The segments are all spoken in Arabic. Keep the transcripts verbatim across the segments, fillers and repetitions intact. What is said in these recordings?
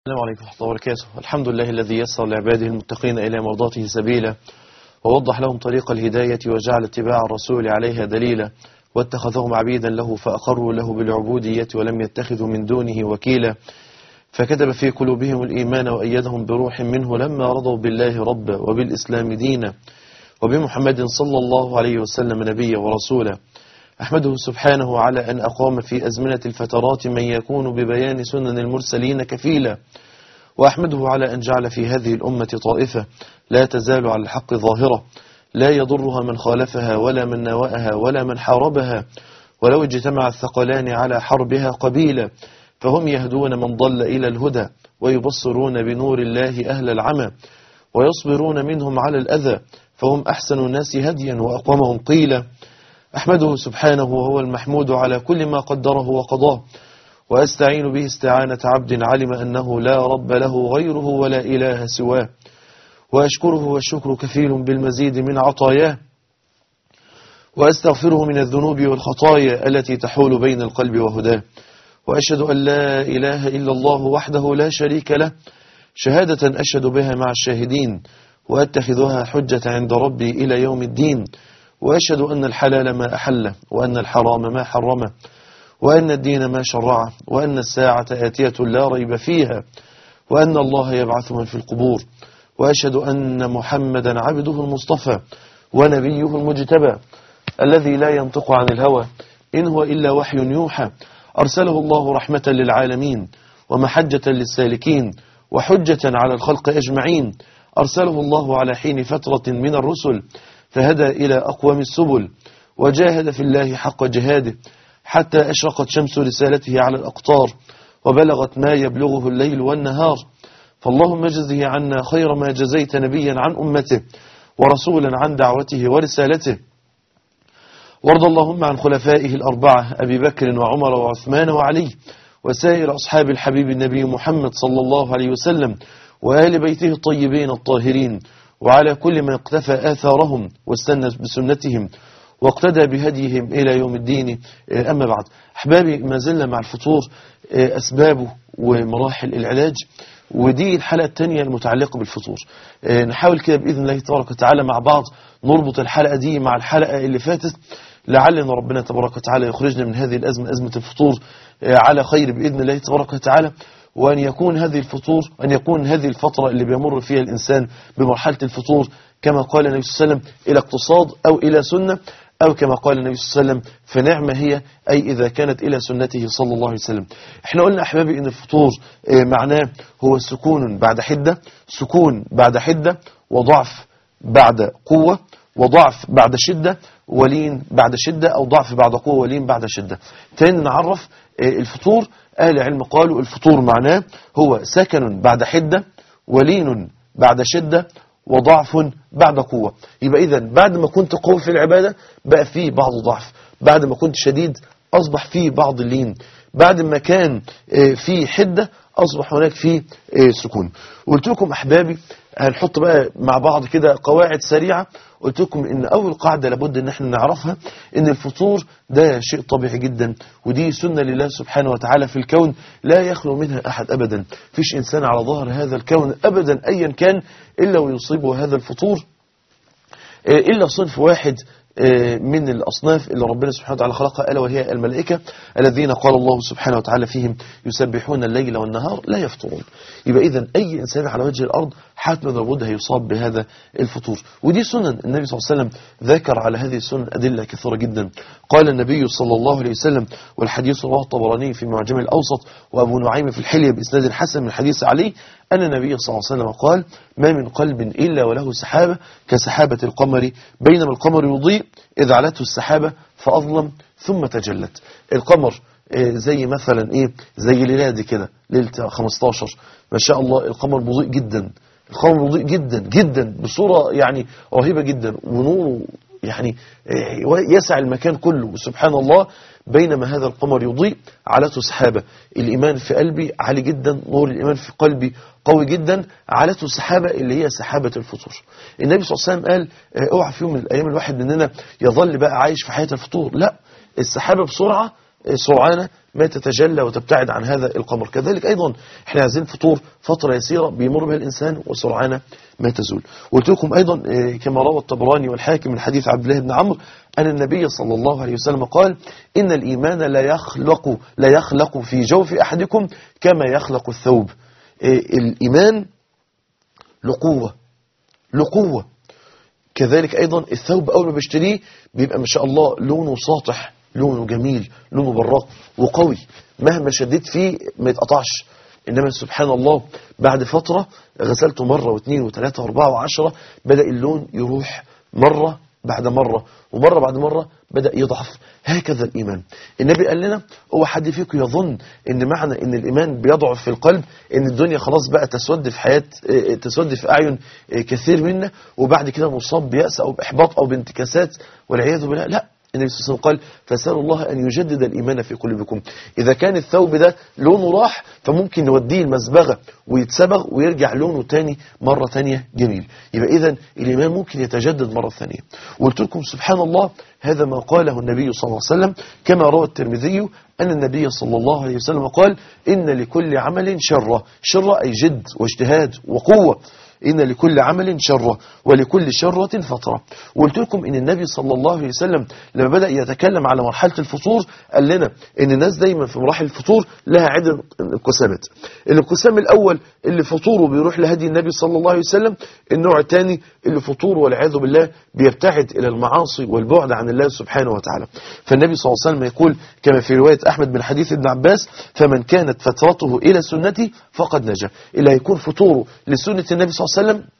السلام عليكم ورحمة الله وبركاته. الحمد لله الذي يسر لعباده المتقين إلى مرضاته سبيلا، ووضح لهم طريق الهداية، وجعل اتباع الرسول عليها دليلا، واتخذهم عبيدا له فأقروا له بالعبودية ولم يتخذوا من دونه وكيلا، فكتب في قلوبهم الإيمان وأيدهم بروح منه لما رضوا بالله ربا وبالإسلام دينا وبمحمد صلى الله عليه وسلم نبيا ورسولا. أحمده سبحانه على أن أقام في أزمنة الفترات من يكون ببيان سنن المرسلين كفيلا، وأحمده على أن جعل في هذه الأمة طائفة لا تزال على الحق ظاهرة، لا يضرها من خالفها ولا من ناوأها ولا من حاربها، ولو اجتمع الثقلان على حربها قبيلا، فهم يهدون من ضل إلى الهدى ويبصرون بنور الله أهل العمى، ويصبرون منهم على الأذى، فهم أحسن الناس هديا وأقومهم قيلا. أحمده سبحانه وهو المحمود على كل ما قدره وقضاه، وأستعين به استعانة عبد علم أنه لا رب له غيره ولا إله سواه، وأشكره والشكر كفيل بالمزيد من عطاياه، وأستغفره من الذنوب والخطايا التي تحول بين القلب وهداه، وأشهد أن لا إله إلا الله وحده لا شريك له شهادة أشهد بها مع الشاهدين، وأتخذها حجة عند ربي إلى يوم الدين، وأشهد أن الحلال ما أحله وأن الحرام ما حرمه وأن الدين ما شرعه وأن الساعة آتية لا ريب فيها وأن الله يبعث من في القبور، وأشهد أن محمدا عبده المصطفى ونبيه المجتبى الذي لا ينطق عن الهوى إن هو إلا وحي يوحى، أرسله الله رحمة للعالمين ومحجة للسالكين وحجة على الخلق أجمعين، أرسله الله على حين فترة من الرسل فهدى إلى أقوم السبل، وجاهد في الله حق جهاده حتى أشرقت شمس رسالته على الأقطار وبلغت ما يبلغه الليل والنهار، فاللهم اجزه عنا خير ما جزيت نبيا عن أمته ورسولا عن دعوته ورسالته، وارض اللهم عن خلفائه الأربعة أبي بكر وعمر وعثمان وعلي وسائر أصحاب الحبيب النبي محمد صلى الله عليه وسلم وآل بيته الطيبين الطاهرين، وعلى كل من اقتفى آثارهم واستنى بسنتهم واقتدى بهديهم إلى يوم الدين. أما بعد، أحبابي، ما زلنا مع الفطور، أسبابه ومراحل العلاج، ودي الحلقة الثانية المتعلقة بالفطور. نحاول كده بإذن الله تبارك وتعالى مع بعض نربط الحلقة دي مع الحلقة اللي فاتت، لعلنا ربنا تبارك وتعالى يخرجنا من هذه الأزمة، أزمة الفطور، على خير بإذن الله تبارك وتعالى، وأن يكون هذه الفطور أن يكون هذه الفترة اللي بيمر فيها الإنسان بمرحلة الفطور كما قال النبي صلى الله عليه وسلم إلى اقتصاد أو إلى سنة، أو كما قال النبي صلى الله عليه وسلم فنعمة هي، أي إذا كانت إلى سنته صلى الله عليه وسلم. احنا قلنا أحبابي إن الفطور معناه هو سكون بعد حدة، سكون بعد حدة، وضعف بعد قوة، وضعف بعد شدة، ولين بعد شدة، أو ضعف بعد قوة ولين بعد شدة. تاني نعرف الفطور. أهل العلم قالوا الفطور معناه هو سكن بعد حدة، ولين بعد شدة، وضعف بعد قوة. يبقى إذن بعد ما كنت قوي في العبادة بقى فيه بعض ضعف، بعد ما كنت شديد أصبح فيه بعض اللين، بعد ما كان فيه حدة أصبح هناك فيه سكون. قلت لكم أحبابي هنحط بقى مع بعض كده قواعد سريعة. قلت لكم إن أول قاعدة لابد إن احنا نعرفها إن الفطور ده شيء طبيعي جدا، ودي سنة لله سبحانه وتعالى في الكون لا يخلو منها أحد أبدا. فيش إنسان على ظهر هذا الكون أبدا أيا كان إلا ويصيبه هذا الفطور، إلا صنف واحد من الأصناف اللي ربنا سبحانه وتعالى خلقها، ألا وهي الملائكة الذين قال الله سبحانه وتعالى فيهم يسبحون الليل والنهار لا يفطرون. يبقى إذن أي إنسان على وجه الأرض حتما لابد هيصاب بهذا الفطور، ودي سنن النبي صلى الله عليه وسلم ذكر على هذه السنن أدلة كثيرة جدا. قال النبي صلى الله عليه وسلم، والحديث رواه الطبراني في معجم الأوسط وأبو نعيم في الحلية بإسناد حسن من حديث علي أن النبي صلى الله عليه وسلم قال: ما من قلب إلا وله سحابة كسحابة القمر، بينما القمر يضيء إذ علته السحابة فأظلم ثم تجلت. القمر زي مثلا إيه، زي ليلة دي كده، ليلة خمستاشر ما شاء الله القمر مضيء جدا، القمر مضيء جدا جدا بصورة يعني رهيبة جدا، ونوره يعني يسع المكان كله سبحان الله، بينما هذا القمر يضيء علته سحابة. الإيمان في قلبي عالي جدا، نور الإيمان في قلبي قوي جدا، علته سحابة اللي هي سحابة الفطور. النبي صلى الله عليه وسلم قال اوعى في يوم من الأيام الواحد مننا يظل بقى عايش في حياة الفطور، لا، السحابة بسرعة سرعانة ما تتجلى وتبتعد عن هذا القمر. كذلك أيضا احنا عايزين فطور فترة يسيرة بيمر بها الإنسان وسرعان ما تزول. قلت لكم أيضا كما روى الطبراني والحاكم من حديث عبد الله بن عمرو أن النبي صلى الله عليه وسلم قال إن الإيمان لا يخلق, لا يخلق في جوف أحدكم كما يخلق الثوب. الإيمان لقوة لقوة. كذلك أيضا الثوب أول ما بيشتريه بيبقى ما شاء الله لونه ساطح، لونه جميل، لونه براق وقوي، مهما شديت فيه ما يتقطعش. إنما سبحان الله بعد فترة غسلته مرة واثنين وثلاثة واربعة وعشرة بدأ اللون يروح مرة بعد مرة ومرة بعد مرة بدأ يضعف. هكذا الإيمان. النبي قال لنا هو حد فيكم يظن ان معنى ان الإيمان بيضعف في القلب ان الدنيا خلاص بقى تسود في حياة تسود في أعين كثير منا وبعد كده نصاب بيأس أو بإحباط أو بانتكاسات والعياذ بالله؟ لا. النبي صلى الله عليه وسلم قال فسألوا الله أن يجدد الإيمان في قلوبكم. إذا كان الثوب ده لونه راح فممكن نوديه المزبغة ويتسبغ ويرجع لونه تاني مرة تانية جميل. يبقى إذن الإيمان ممكن يتجدد مرة ثانية. وقلت لكم سبحان الله هذا ما قاله النبي صلى الله عليه وسلم كما روى الترمذي أن النبي صلى الله عليه وسلم قال إن لكل عمل شرة. شرة أي جد واجتهاد وقوة. إن لكل عمل شرة ولكل شرة فترة. وقلت لكم إن النبي صلى الله عليه وسلم لما بدأ يتكلم على مرحلة الفطور قال لنا إن الناس دايما في مراحل الفطور لها عدة انقسامات. الانقسام الأول اللي فطوره بيروح لهدي النبي صلى الله عليه وسلم. النوع الثاني اللي فطوره والعياذ بالله بيبتعد إلى المعاصي والبعد عن الله سبحانه وتعالى. فالنبي صلى الله عليه وسلم يقول كما في رواية أحمد من حديث ابن عباس فمن كانت فترته إلى سنتي فقد نجا. اللي هيكون فطوره لسنة النبي صلى الله عليه وسلم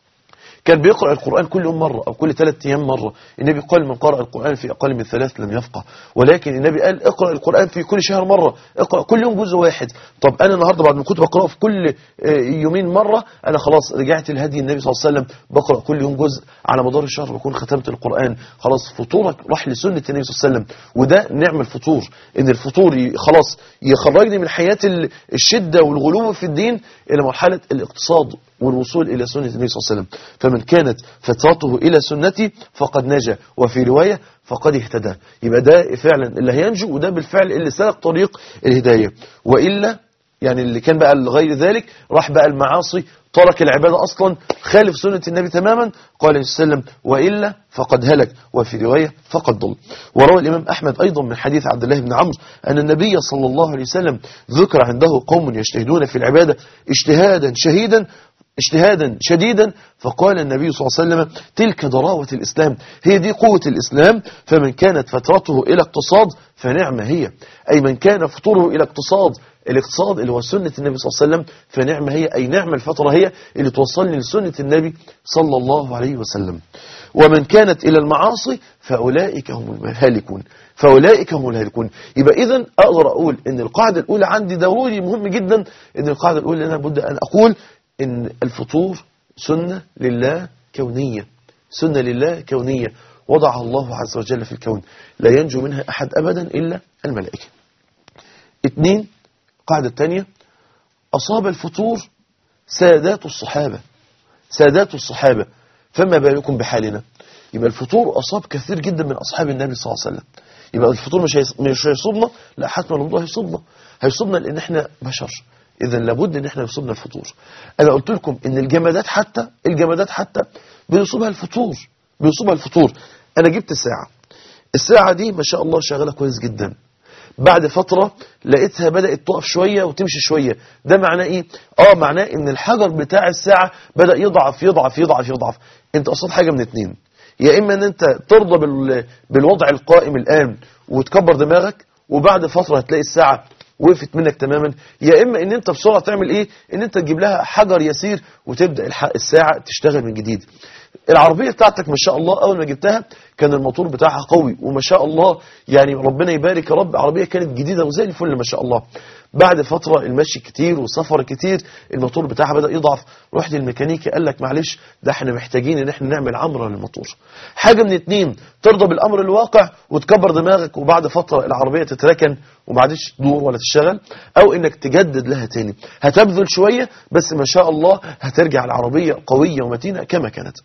كان بيقرأ القرآن كل يوم مرة أو كل ثلاث أيام مرة. النبي قال من قرأ القرآن في أقل من ثلاث لم يفقه. ولكن النبي قال اقرأ القرآن في كل شهر مرة، اقرأ كل يوم جزء واحد. طب أنا النهاردة بعد ما كنت بقرأه في كل يومين مرة أنا خلاص رجعت لهدي النبي صلى الله عليه وسلم بقرأ كل يوم جزء على مدار الشهر بكون ختمت القرآن. خلاص فطورك راح لسنة النبي صلى الله عليه وسلم. وده نعم الفطور إن الفطور خلاص يخرجني من حياة الشدة والغلو في الدين إلى مرحلة الاقتصاد والوصول إلى سنة النبي صلى الله عليه وسلم. فمن كانت فترته إلى سنتي فقد نجا وفي رواية فقد اهتدى. يبقى ده فعلا اللي هينجو وده بالفعل اللي سلك طريق الهداية. وإلا يعني اللي كان بقى لغير ذلك راح بقى المعاصي ترك العبادة أصلا خالف سنة النبي تماما. قال صلى الله عليه وسلم وإلا فقد هلك وفي رواية فقد ضل. وروى الإمام أحمد أيضا من حديث عبد الله بن عمرو أن النبي صلى الله عليه وسلم ذكر عنده قوم يجتهدون في العبادة اجتهادا شهيدا اجتهادا شديدا فقال النبي صلى الله عليه وسلم تلك ضراوة الإسلام. هي دي قوة الإسلام. فمن كانت فترته إلى اقتصاد فنعم هي. أي من كان فطوره إلى اقتصاد الاقتصاد اللي هو سنة النبي صلى الله عليه وسلم فنعم هي. أي نعم الفترة هي اللي توصلني لسنة النبي صلى الله عليه وسلم. ومن كانت إلى المعاصي فأولئك هم الهالكون. فأولئك هم الهالكون. يبقى إذن أقدر أقول إن القاعدة الأولى عندي ضروري مهم جدا إن القاعدة الأولى أنا بدأ أن أقول إن الفطور سنة لله كونية. سنة لله كونية وضعها الله عز وجل في الكون لا ينجو منها أحد أبدا إلا الملائكة. اثنين قاعدة الثانية أصاب الفطور سادات الصحابة. سادات الصحابة فما بالكم بحالنا. يبقى الفطور أصاب كثير جدا من أصحاب النبي صلى الله عليه وسلم. يبقى الفطور مش مش هيصيبنا لا حتما الله هيصيبنا هيصيبنا لأن احنا بشر. إذا لابد ان احنا يصيبنا الفطور. انا قلت لكم ان الجمادات حتى الجمادات حتى بيصيبها الفطور بيصيبها الفطور. انا جبت ساعة الساعة دي ما شاء الله شغالة كويس جدا. بعد فترة لقيتها بدأت تقف شوية وتمشي شوية. ده معناه ايه؟ اه معناه ان الحجر بتاع الساعة بدأ يضعف يضعف يضعف يضعف. انت قصاد حاجة من اتنين. يا اما ان انت ترضى بالوضع القائم الان وتكبر دماغك وبعد فترة هتلاقي الساعة وقفت منك تماما. يا اما ان انت بسرعه تعمل ايه؟ ان انت تجيب لها حجر يسير وتبدا الساعه تشتغل من جديد. العربيه بتاعتك ما شاء الله اول ما جبتها كان الموتور بتاعها قوي وما شاء الله يعني ربنا يبارك يا رب عربيه كانت جديده وزي الفل ما شاء الله. بعد فتره المشي كتير وسفر كتير الموتور بتاعها بدا يضعف. رحت للميكانيكي قال لك معلش ده احنا محتاجين ان احنا نعمل عمره للموتور. حاجه من اتنين ترضى بالامر الواقع وتكبر دماغك وبعد فتره العربيه تتركن وما عادش تدور ولا تشتغل او انك تجدد لها تاني. هتبذل شويه بس ما شاء الله هترجع العربيه قويه ومتينه كما كانت.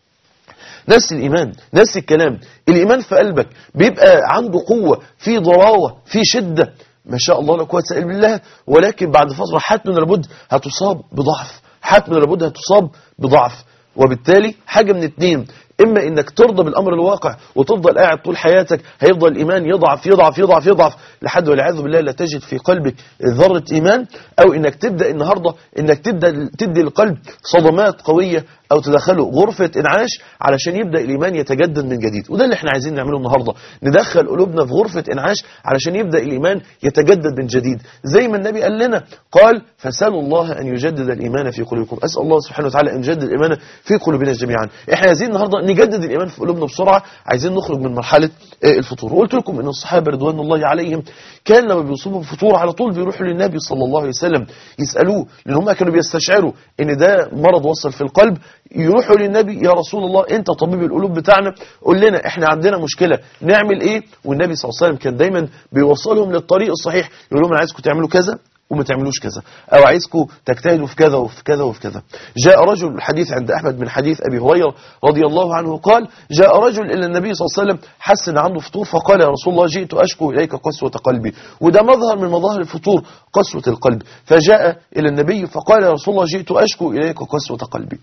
نفس الإيمان نفس الكلام. الإيمان في قلبك بيبقى عنده قوة في ضراوة في شدة ما شاء الله لا قوه الا بالله، ولكن بعد فتره حتما لابد هتصاب بضعف، حتما لابد هتصاب بضعف. وبالتالي حاجه من اتنين، إما إنك ترضى بالأمر الواقع وتفضل قاعد طول حياتك، هيفضل الإيمان يضعف يضعف يضعف يضعف لحد والعياذ بالله لا تجد في قلبك ذرة إيمان، أو إنك تبدأ النهاردة إنك تبدأ تدي القلب صدمات قوية أو تدخله غرفة إنعاش علشان يبدأ الإيمان يتجدد من جديد. وده اللي احنا عايزين نعمله النهاردة، ندخل قلوبنا في غرفة إنعاش علشان يبدأ الإيمان يتجدد من جديد، زي ما النبي قال لنا، قال فسألوا الله أن يجدد الإيمان في قلوبكم. أسأل الله سبحانه وتعالى أن يجدد الإيمان في قلوبنا جميعا. احنا عايزين النهاردة نجدد الإيمان في قلوبنا بسرعة، عايزين نخرج من مرحلة الفطور. وقلت لكم أن الصحابة رضوان الله عليهم كان لما بيصيبوا الفطور على طول بيروحوا للنبي صلى الله عليه وسلم يسألوه، لأن هم كانوا بيستشعروا أن ده مرض وصل في القلب. يروحوا للنبي، يا رسول الله أنت طبيب القلوب بتاعنا، قول لنا احنا عندنا مشكلة نعمل ايه؟ والنبي صلى الله عليه وسلم كان دايما بيوصلهم للطريق الصحيح، يقول لهم انا عايزكم تعملوا كذا وما تعملوش كذا، او عايزكم تجتهدوا في كذا وفي كذا وفي كذا. جاء رجل، الحديث عند احمد من حديث ابي هريره رضي الله عنه قال جاء رجل الى النبي صلى الله عليه وسلم حس ان عنده فطور، فقال يا رسول الله جئت اشكو اليك قسوه قلبي. وده مظهر من مظاهر الفطور، قسوه القلب. فجاء الى النبي فقال يا رسول الله جئت اشكو اليك قسوه قلبي.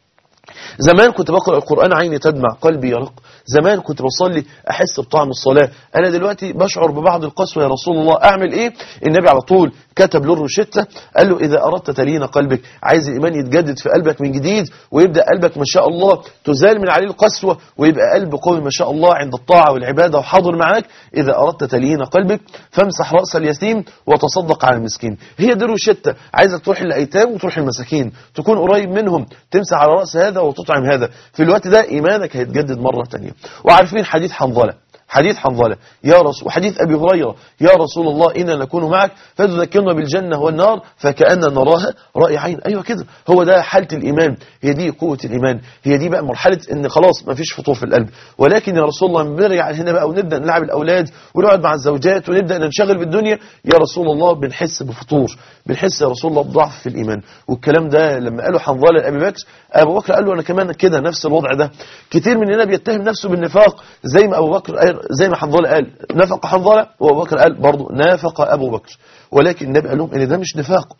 زمان كنت بقرأ القرآن عيني تدمع قلبي يرق، زمان كنت بصلي أحس بطعم الصلاة، أنا دلوقتي بشعر ببعض القسوة، يا رسول الله أعمل إيه؟ النبي على طول كتب له الروشتة، قال له إذا أردت تلين قلبك، عايز الإيمان يتجدد في قلبك من جديد ويبدأ قلبك ما شاء الله تزال من عليه القسوة ويبقى قلب قوي ما شاء الله عند الطاعة والعبادة وحاضر معاك، إذا أردت تلين قلبك فامسح رأس اليتيم وتصدق على المسكين. هي دي الروشتة، عايزك تروح للأيتام وتروح للمساكين، تكون قريب منهم، تمسح على رأس هذا وتطعم هذا. في الوقت ده إيمانك هيتجدد مرة تانية. وعارفين حديث حنظلة، حديث حنظلة يا رسول، وحديث أبي هريرة يا رسول الله إنا نكون معك فتذكرنا بالجنة والنار فكأن نراها رأي عين. أيوة كده، هو ده حالة الإيمان، هي دي قوة الإيمان، هي دي بقى مرحلة إن خلاص ما فيش فطور في القلب. ولكن يا رسول الله بنرجع هنا بقى ونبدأ نلعب الأولاد ونقعد مع الزوجات ونبدأ ننشغل بالدنيا، يا رسول الله بنحس بفطور، بنحس يا رسول الله بضعف في الإيمان. والكلام ده لما قالوا حنظلة لأبي بكر، أبو بكر قال له أنا كمان كده نفس الوضع ده. كتير مننا بيتهم نفسه بالنفاق زي ما أبو بكر، زي ما حنظلة قال نفق حنظلة، وأبو بكر قال برضه نافق أبو بكر. ولكن النبي قال لهم إن ده مش نفاق،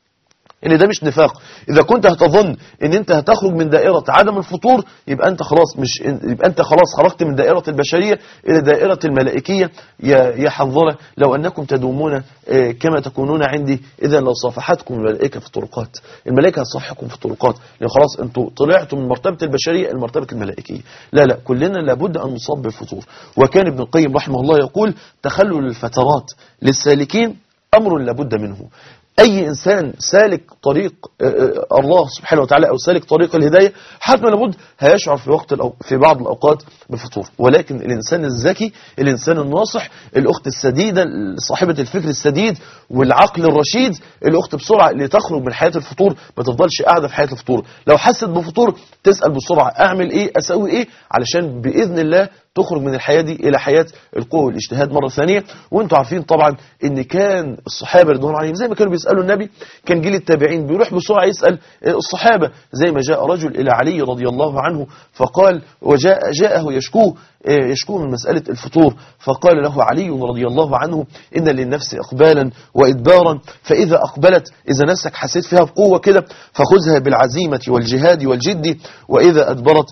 إن ده مش نفاق. إذا كنت هتظن إن أنت هتخرج من دائرة عدم الفطور يبقى أنت خلاص مش يبقى أنت خلاص خرجت من دائرة البشرية إلى دائرة الملائكية. يا يا حنظلة لو أنكم تدومون كما تكونون عندي إذا لو صافحتكم الملائكة في الطرقات، الملائكة هتصافحكم في الطرقات، لأن خلاص أنتوا طلعتوا من مرتبة البشرية إلى مرتبة الملائكية. لا لا، كلنا لابد أن نصاب بالفطور. وكان ابن القيم رحمه الله يقول تخلل الفترات للسالكين أمر لابد منه. أي إنسان سالك طريق الله سبحانه وتعالى أو سالك طريق الهداية حتما لابد هيشعر في وقت في بعض الأوقات بالفطور. ولكن الإنسان الذكي، الإنسان الناصح، الأخت السديدة صاحبة الفكر السديد والعقل الرشيد، الأخت بسرعة اللي تخرج من حياة الفطور ما تفضلش قاعدة في حياة الفطور. لو حست بفطور تسأل بسرعة أعمل إيه، أسوي إيه، علشان بإذن الله تخرج من الحياة دي إلى حياة القوة والاجتهاد مرة ثانية. وانتوا عارفين طبعا ان كان الصحابة رضوان الله عليهم زي ما كانوا بيسألوا النبي، كان جيل التابعين بيروح بسرعة يسأل الصحابة. زي ما جاء رجل إلى علي رضي الله عنه فقال وجاء جاءه يشكوه يشكوه من مسألة الفطور، فقال له علي رضي الله عنه إن للنفس إقبالا وإدبارا، فإذا أقبلت إذا نفسك حسيت فيها بقوة كده فخذها بالعزيمة والجهاد والجد، وإذا أدبرت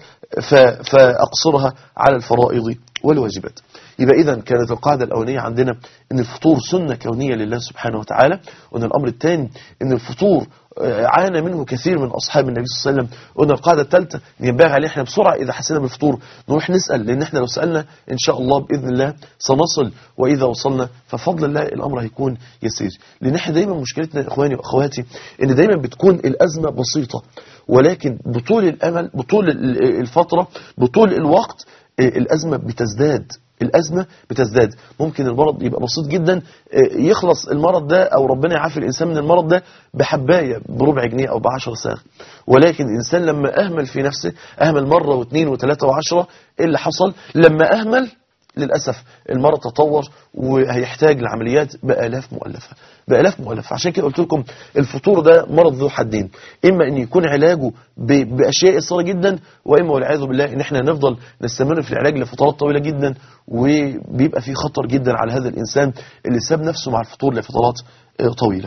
فأقصرها على الفرائض والواجبات. يبقى إذن كانت القاعدة الأولانية عندنا أن الفطور سنة كونية لله سبحانه وتعالى، وأن الأمر الثاني أن الفطور عانى منه كثير من أصحاب النبي صلى الله عليه وسلم، وأن القاعدة الثالثة أن ينبغي علينا إحنا بسرعة إذا حسينا بالفطور نروح نسأل، لأن إحنا لو سألنا إن شاء الله بإذن الله سنصل، وإذا وصلنا ففضل الله الأمر هيكون يسير. لأن إحنا دايما مشكلتنا إخواني وأخواتي أن دايما بتكون الأزمة بسيطة، ولكن بطول الأمل بطول الفترة بطول الوقت الأزمة بتزداد، الأزمة بتزداد. ممكن المرض يبقى بسيط جدا يخلص المرض ده أو ربنا يعافي الإنسان من المرض ده بحباية بربع جنيه أو بعشر ساغ، ولكن الإنسان لما أهمل في نفسه، أهمل مرة واثنين وثلاثة وعشرة، إيه اللي حصل؟ لما أهمل للأسف المرض تطور وهيحتاج لعمليات بآلاف مؤلفة بآلاف مؤلفة. عشان كده قلت لكم الفطور ده مرض ذو حدين، إما أن يكون علاجه بأشياء صغيرة جدا، وإما والعياذ بالله إن احنا نفضل نستمر في العلاج لفترات طويلة جدا، وبيبقى في خطر جدا على هذا الإنسان اللي ساب نفسه مع الفطور لفترات طويلة.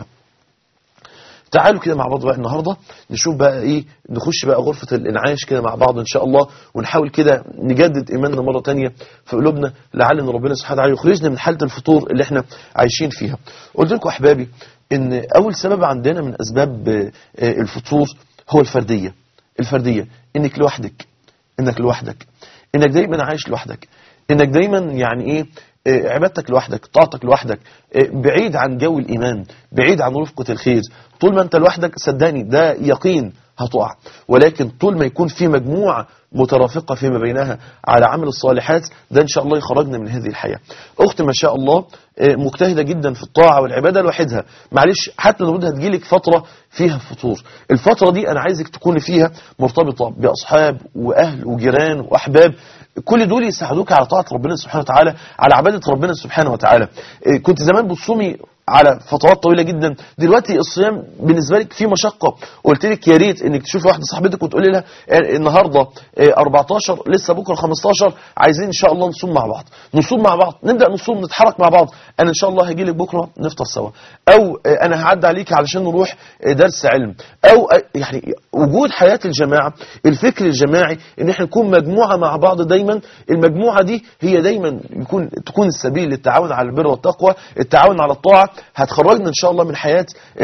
تعالوا كده مع بعض بقى النهاردة نشوف بقى ايه، نخش بقى غرفة الانعاش كده مع بعض ان شاء الله، ونحاول كده نجدد ايماننا مرة تانية في قلوبنا، لعل ان ربنا سبحانه وتعالى يخرجنا من حالة الفطور اللي احنا عايشين فيها. قلت لكم احبابي ان اول سبب عندنا من اسباب الفطور هو الفردية. الفردية انك لوحدك، انك لوحدك انك دايما عايش لوحدك، انك دايما يعني ايه عبادتك لوحدك، طاعتك لوحدك، بعيد عن جو الإيمان، بعيد عن رفقة الخير. طول ما أنت لوحدك صدقني ده يقين هتقع، ولكن طول ما يكون في مجموعة مترافقة فيما بينها على عمل الصالحات ده إن شاء الله يخرجنا من هذه الحياة. أخت ما شاء الله مجتهدة جدا في الطاعة والعبادة لوحدها، معلش حتى لو بدها تجيلك فترة فيها فطور، الفترة دي أنا عايزك تكون فيها مرتبطة بأصحاب وأهل وجيران وأحباب، كل دول يساعدوك على طاعة ربنا سبحانه وتعالى، على عبادة ربنا سبحانه وتعالى. كنت زمان بتصومي على فترات طويلة جدا، دلوقتي الصيام بالنسبة لك فيه مشقة، قلت لك يا ريت انك تشوفي واحدة صاحبتك وتقولي لها النهاردة أربعتاشر لسه بكرة خمستاشر عايزين ان شاء الله نصوم مع بعض، نصوم مع بعض، نبدأ نصوم نتحرك مع بعض، انا ان شاء الله هجي لك بكرة نفطر سوا، او انا هعدي عليك علشان نروح درس علم، او يعني وجود حياة الجماعة، الفكر الجماعي ان احنا نكون مجموعة مع بعض دايما، المجموعة دي هي دايما يكون تكون السبيل للتعاون على البر والتقوى، التعاون على الطاعة، هتخرجنا ان شاء الله من حياة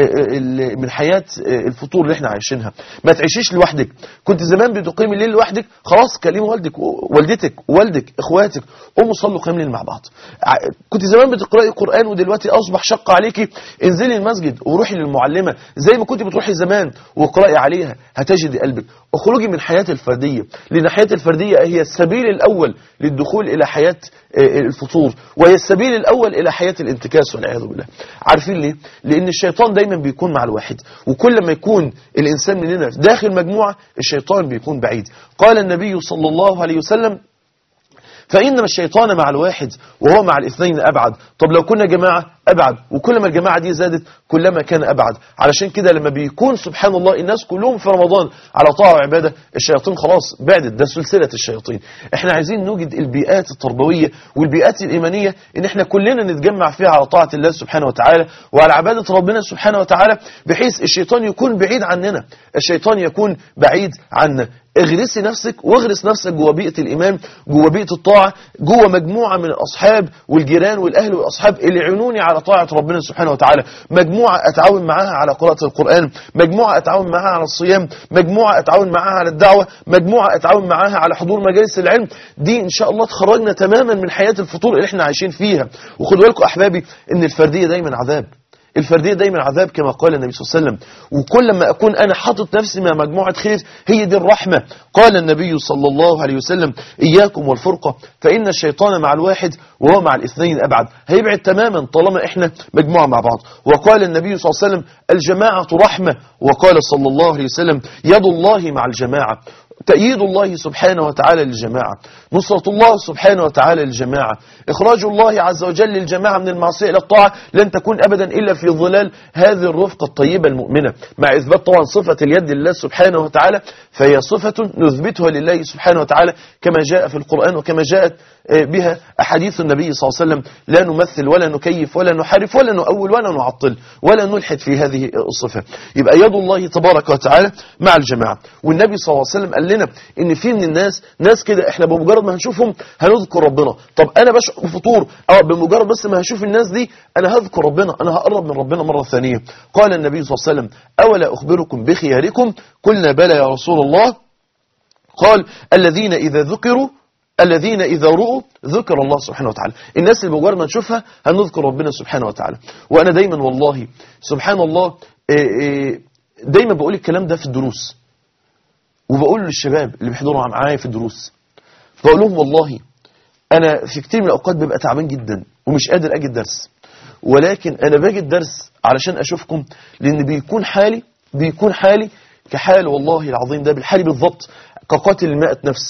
من حياة الفطور اللي احنا عايشينها. ما تعيشيش لوحدك، كنت زمان بتقيم الليل لوحدك، خلاص كلمي والدك والدتك والدك اخواتك قوموا صلوا قيام الليل مع بعض. كنت زمان بتقراي قرآن ودلوقتي اصبح شق عليكي، انزلي المسجد وروحي للمعلمة زي ما كنت بتروحي زمان واقراي عليها هتجدي قلبك. اخرجي من حياة الفردية، لان حياة الفردية هي السبيل الاول للدخول الى حياة الفطور، وهي السبيل الاول الى حياة الانتكاس والعياذ بالله. عارفين ليه؟ لان الشيطان دايما بيكون مع الواحد، وكل ما يكون الانسان مننا داخل مجموعة الشيطان بيكون بعيد. قال النبي صلى الله عليه وسلم فإنما الشيطان مع الواحد وهو مع الاثنين أبعد. طب لو كنا جماعة أبعد، وكل ما الجماعة دي زادت كلما كان أبعد. علشان كده لما بيكون سبحان الله الناس كلهم في رمضان على طاعة وعبادة، الشياطين خلاص بعدت، ده سلسلة الشياطين. احنا عايزين نوجد البيئات التربوية والبيئات الإيمانية ان احنا كلنا نتجمع فيها على طاعة الله سبحانه وتعالى وعلى عبادة ربنا سبحانه وتعالى، بحيث الشيطان يكون بعيد عننا، الشيطان يكون بعيد عنا. اغرسي نفسك واغرس نفسك جوه بيئة الإيمان، جوه بيئة الطاعة، جوه مجموعة من الأصحاب والجيران والأهل والأصحاب اللي يعينوني على طاعة ربنا سبحانه وتعالى، مجموعة أتعاون معاها على قراءة القرآن، مجموعة أتعاون معاها على الصيام، مجموعة أتعاون معاها على الدعوة، مجموعة أتعاون معاها على حضور مجالس العلم. دي إن شاء الله تخرجنا تماما من حياة الفطور اللي احنا عايشين فيها. وخدوا بالكم أحبابي إن الفردية دايما عذاب، الفردية دايما عذاب كما قال النبي صلى الله عليه وسلم. وكل ما أكون أنا حاطط نفسي مع مجموعة خير هي دي الرحمة. قال النبي صلى الله عليه وسلم إياكم والفرقة فإن الشيطان مع الواحد وهو مع الاثنين أبعد. هيبعد تماما طالما إحنا مجموعة مع بعض. وقال النبي صلى الله عليه وسلم الجماعة رحمة. وقال صلى الله عليه وسلم يد الله مع الجماعة. تأييد الله سبحانه وتعالى للجماعة، نصرة الله سبحانه وتعالى للجماعة، إخراج الله عز وجل للجماعة من المعصية إلى الطاعة لن تكون أبدا إلا في ظلال هذه الرفقة الطيبة المؤمنة، مع إثبات طبعا صفة اليد لله سبحانه وتعالى، فهي صفة نثبتها لله سبحانه وتعالى كما جاء في القرآن وكما جاءت بها أحاديث النبي صلى الله عليه وسلم. لا نمثل ولا نكيف ولا نحرف ولا نؤول ولا نعطل ولا نلحد في هذه الصفة. يبقى يد الله تبارك وتعالى مع الجماعة. والنبي صلى الله عليه وسلم قال لنا إن في من الناس ناس كده إحنا بمجرد ما هنشوفهم هنذكر ربنا. طب أنا بشعر بفطور أو بمجرد بس ما هشوف الناس دي أنا هذكر ربنا، أنا هقرب من ربنا مرة ثانية. قال النبي صلى الله عليه وسلم أولا أخبركم بخياركم؟ قلنا بلى يا رسول الله. قال الذين إذا ذكروا الذين إذا رؤوا ذكر الله سبحانه وتعالى. الناس اللي بمجرد ما نشوفها هنذكر ربنا سبحانه وتعالى. وأنا دايما والله سبحان الله دايما بقول الكلام ده في الدروس، وبقول للشباب اللي بيحضروا معايا في الدروس، بقول لهم والله أنا في كتير من الأوقات ببقى تعبان جدا ومش قادر أجي الدرس، ولكن أنا باجي الدرس علشان أشوفكم، لأن بيكون حالي بيكون حالي كحال والله العظيم ده بالحالي بالضبط كقاتل المائة نفس.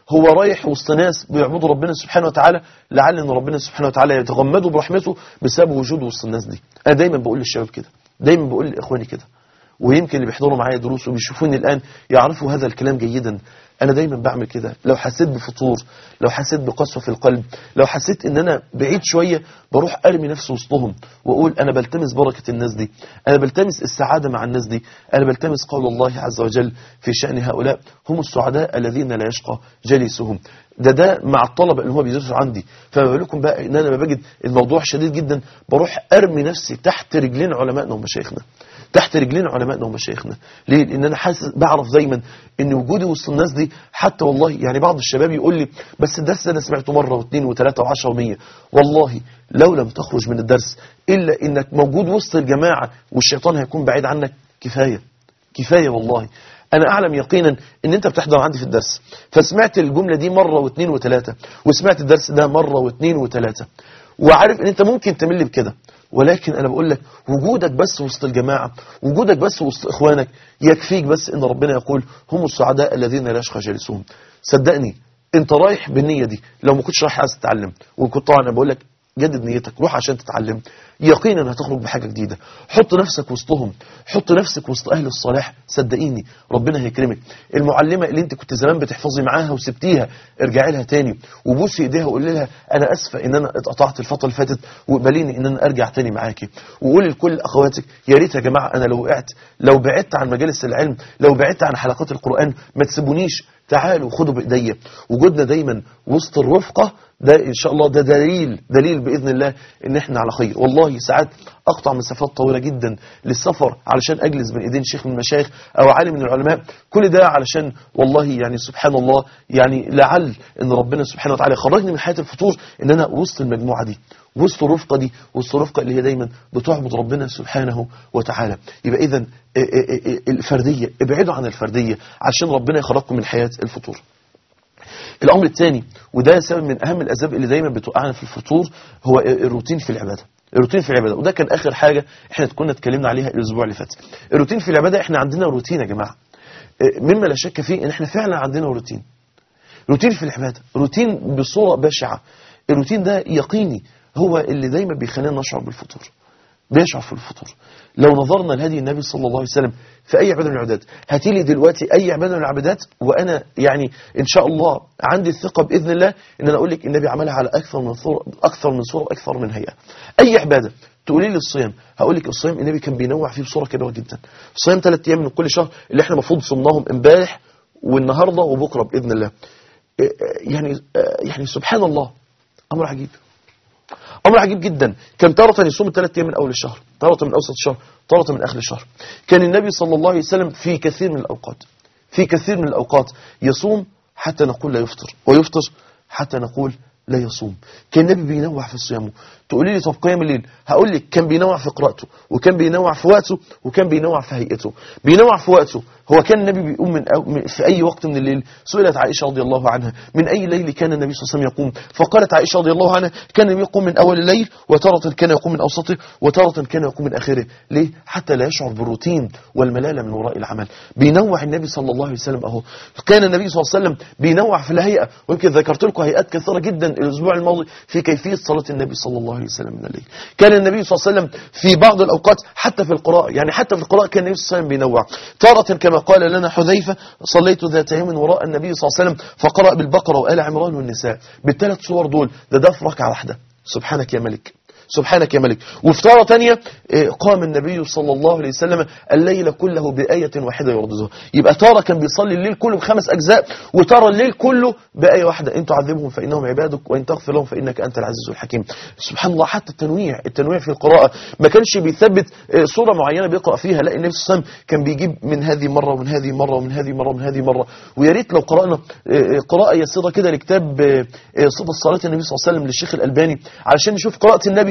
هو رايح وسط ناس بيعبدوا ربنا سبحانه وتعالى، لعل ان ربنا سبحانه وتعالى يتغمده برحمته بسبب وجوده وسط الناس دي. انا دايما بقول للشباب كده، دايما بقول لاخواني كده، ويمكن اللي بيحضروا معايا دروس وبيشوفوني الآن يعرفوا هذا الكلام جيدا. أنا دايما بعمل كده، لو حسيت بفطور، لو حسيت بقسوة في القلب، لو حسيت إن أنا بعيد شوية، بروح أرمي نفسي وسطهم وأقول أنا بلتمس بركة الناس دي، أنا بلتمس السعادة مع الناس دي، أنا بلتمس قول الله عز وجل في شأن هؤلاء هم السعداء الذين لا يشقى جليسهم. ده ده مع الطلبة اللي هو بيدرسوا عندي. فما بالكم بقى إن أنا بجد الموضوع شديد جدا، بروح أرمي نفسي تحت رجلين علمائنا ومشايخنا، تحت رجلين علمائنا ومشايخنا. ليه؟ لأن أنا حاسس بعرف دايما إن وجودي وسط الناس دي، حتى والله يعني بعض الشباب يقول لي بس الدرس ده أنا سمعته مرة واثنين وثلاثة وعشرة ومية. والله لو لم تخرج من الدرس إلا إنك موجود وسط الجماعة والشيطان هيكون بعيد عنك، كفاية كفاية. والله أنا أعلم يقينا إن أنت بتحضر عندي في الدرس، فسمعت الجملة دي مرة واثنين وثلاثة، وسمعت الدرس ده مرة واثنين وثلاثة، وعارف إن أنت ممكن تمل بكده، ولكن أنا بقول لك وجودك بس وسط الجماعة، وجودك بس وسط إخوانك يكفيك بس إن ربنا يقول هم السعداء الذين لا يشقى جليسهم. صدقني أنت رايح بالنية دي، لو ما كنتش رايح عايز تتعلم، وكنت طبعا أنا بقول لك جدد نيتك، روح عشان تتعلم، يقينا هتخرج بحاجة جديدة. حط نفسك وسطهم، حط نفسك وسط أهل الصلاح، صدقيني ربنا هيكرمك. المعلمة اللي انت كنت زمان بتحفظي معاها وسبتيها، ارجعي لها تاني وبوسي ايديها وقولي لها انا اسفة ان انا اتقطعت الفترة اللي فاتت، وقبليني ان انا ارجع تاني معاكي. وقولي لكل اخواتك يا ريت يا جماعة انا لو وقعت، لو بعدت عن مجالس العلم، لو بعدت عن حلقات القرآن، ما تسيبونيش، تعالوا خدوا بإيديا. وجودنا دايما وسط الرفقة ده إن شاء الله ده دليل دليل بإذن الله إن إحنا على خير. والله ساعات أقطع مسافات طويلة جدا للسفر علشان أجلس بين إيدين شيخ من المشايخ أو عالم من العلماء، كل ده علشان والله يعني سبحان الله يعني لعل إن ربنا سبحانه وتعالى خرجني من حياة الفطور إن أنا وسط المجموعة دي، وسط الرفقة دي، وسط الرفقة اللي هي دايما بتعبد ربنا سبحانه وتعالى. يبقى إذن الفردية، ابعدوا عن الفردية عشان ربنا يخرجكم من حياة الفطور. الأمر الثاني، وده سبب من أهم الأسباب اللي دايما بتوقعنا في الفطور، هو الروتين في العبادة. الروتين في العبادة، وده كان آخر حاجة احنا كنا اتكلمنا عليها الأسبوع اللي فات. الروتين في العبادة، احنا عندنا روتين يا جماعة مما لا شك فيه ان احنا فعلا عندنا روتين. روتين في العبادة، روتين بصورة بشعة. الروتين ده يقيني هو اللي دايما بيخلينا نشعر بالفطور، بيشعر في الفطور. لو نظرنا لهدي النبي صلى الله عليه وسلم في أي عبادة من العبادات، هاتيلي دلوقتي أي عبادة من العبادات وأنا يعني إن شاء الله عندي الثقة بإذن الله إن أنا أقول لك النبي عملها على أكثر من صورة، أكثر من صورة وأكثر من هيئة. أي عبادة تقولي لي الصيام، هقول لك الصيام النبي كان بينوع فيه بصورة كبيرة جدا. الصيام ثلاث أيام من كل شهر اللي احنا المفروض صمناهم امبارح والنهارده وبكره بإذن الله. يعني يعني سبحان الله، أمر عجيب، أمر عجيب جدا. كان تارة يصوم الثلاث أيام من أول الشهر، تارة من أوسط الشهر، تارة من آخر الشهر. كان النبي صلى الله عليه وسلم في كثير من الأوقات في كثير من الأوقات يصوم حتى نقول لا يفطر، ويفطر حتى نقول لا يصوم. كان النبي بينوع في صيامه. تقولي لي طب قيام الليل، هقول لك كان بينوع في قراءته، وكان بينوع في وقته، وكان بينوع في هيئته. بينوع في وقته، هو كان النبي بيقوم من, أو من في أي وقت من الليل. سئلت عائشة رضي الله عنها من أي ليل كان النبي صلى الله عليه وسلم يقوم، فقالت عائشة رضي الله عنها كان النبي يقوم من أول الليل، وتارة كان يقوم من أوسطه، وتارة كان يقوم من آخره. ليه؟ حتى لا يشعر بالروتين والملالة من وراء العمل. بينوع النبي صلى الله عليه وسلم. أهو كان النبي صلى الله عليه وسلم بينوع في الهيئة، ويمكن ذكرت لكم هيئات كثيرة جدا الأسبوع الماضي في كيفية صلاة النبي صلى الله عليه وسلم من الليل. كان النبي صلى الله عليه وسلم في بعض الأوقات حتى في القراءة، يعني حتى في القراءة كان النبي صلى الله عليه وسلم بينوع. تارة كما قال لنا حذيفة صليت ذات يوم وراء النبي صلى الله عليه وسلم فقرأ بالبقرة وآل عمران والنساء، بالثلاث صور دول. ده ده في ركعة واحدة. سبحانك يا ملك، سبحانك يا ملك. وفي تارة تانية قام النبي صلى الله عليه وسلم الليل كله بآية واحدة يرددها. يبقى تارة كان بيصلي الليل كله بخمس أجزاء، وتارة الليل كله بآية واحدة، إن تعذبهم فإنهم عبادك وإن تغفر لهم فإنك أنت العزيز الحكيم. سبحان الله. حتى التنويع التنويع في القراءة، ما كانش بيثبت صورة معينة بيقرأ فيها، لا النبي صلى الله عليه وسلم كان بيجيب من هذه مرة ومن هذه مرة ومن هذه مرة ومن هذه مرة. ويا ريت لو قرأنا قراءة يسيرة كده لكتاب صفة صلاة النبي صلى الله عليه وسلم للشيخ الألباني علشان نشوف قراءة النبي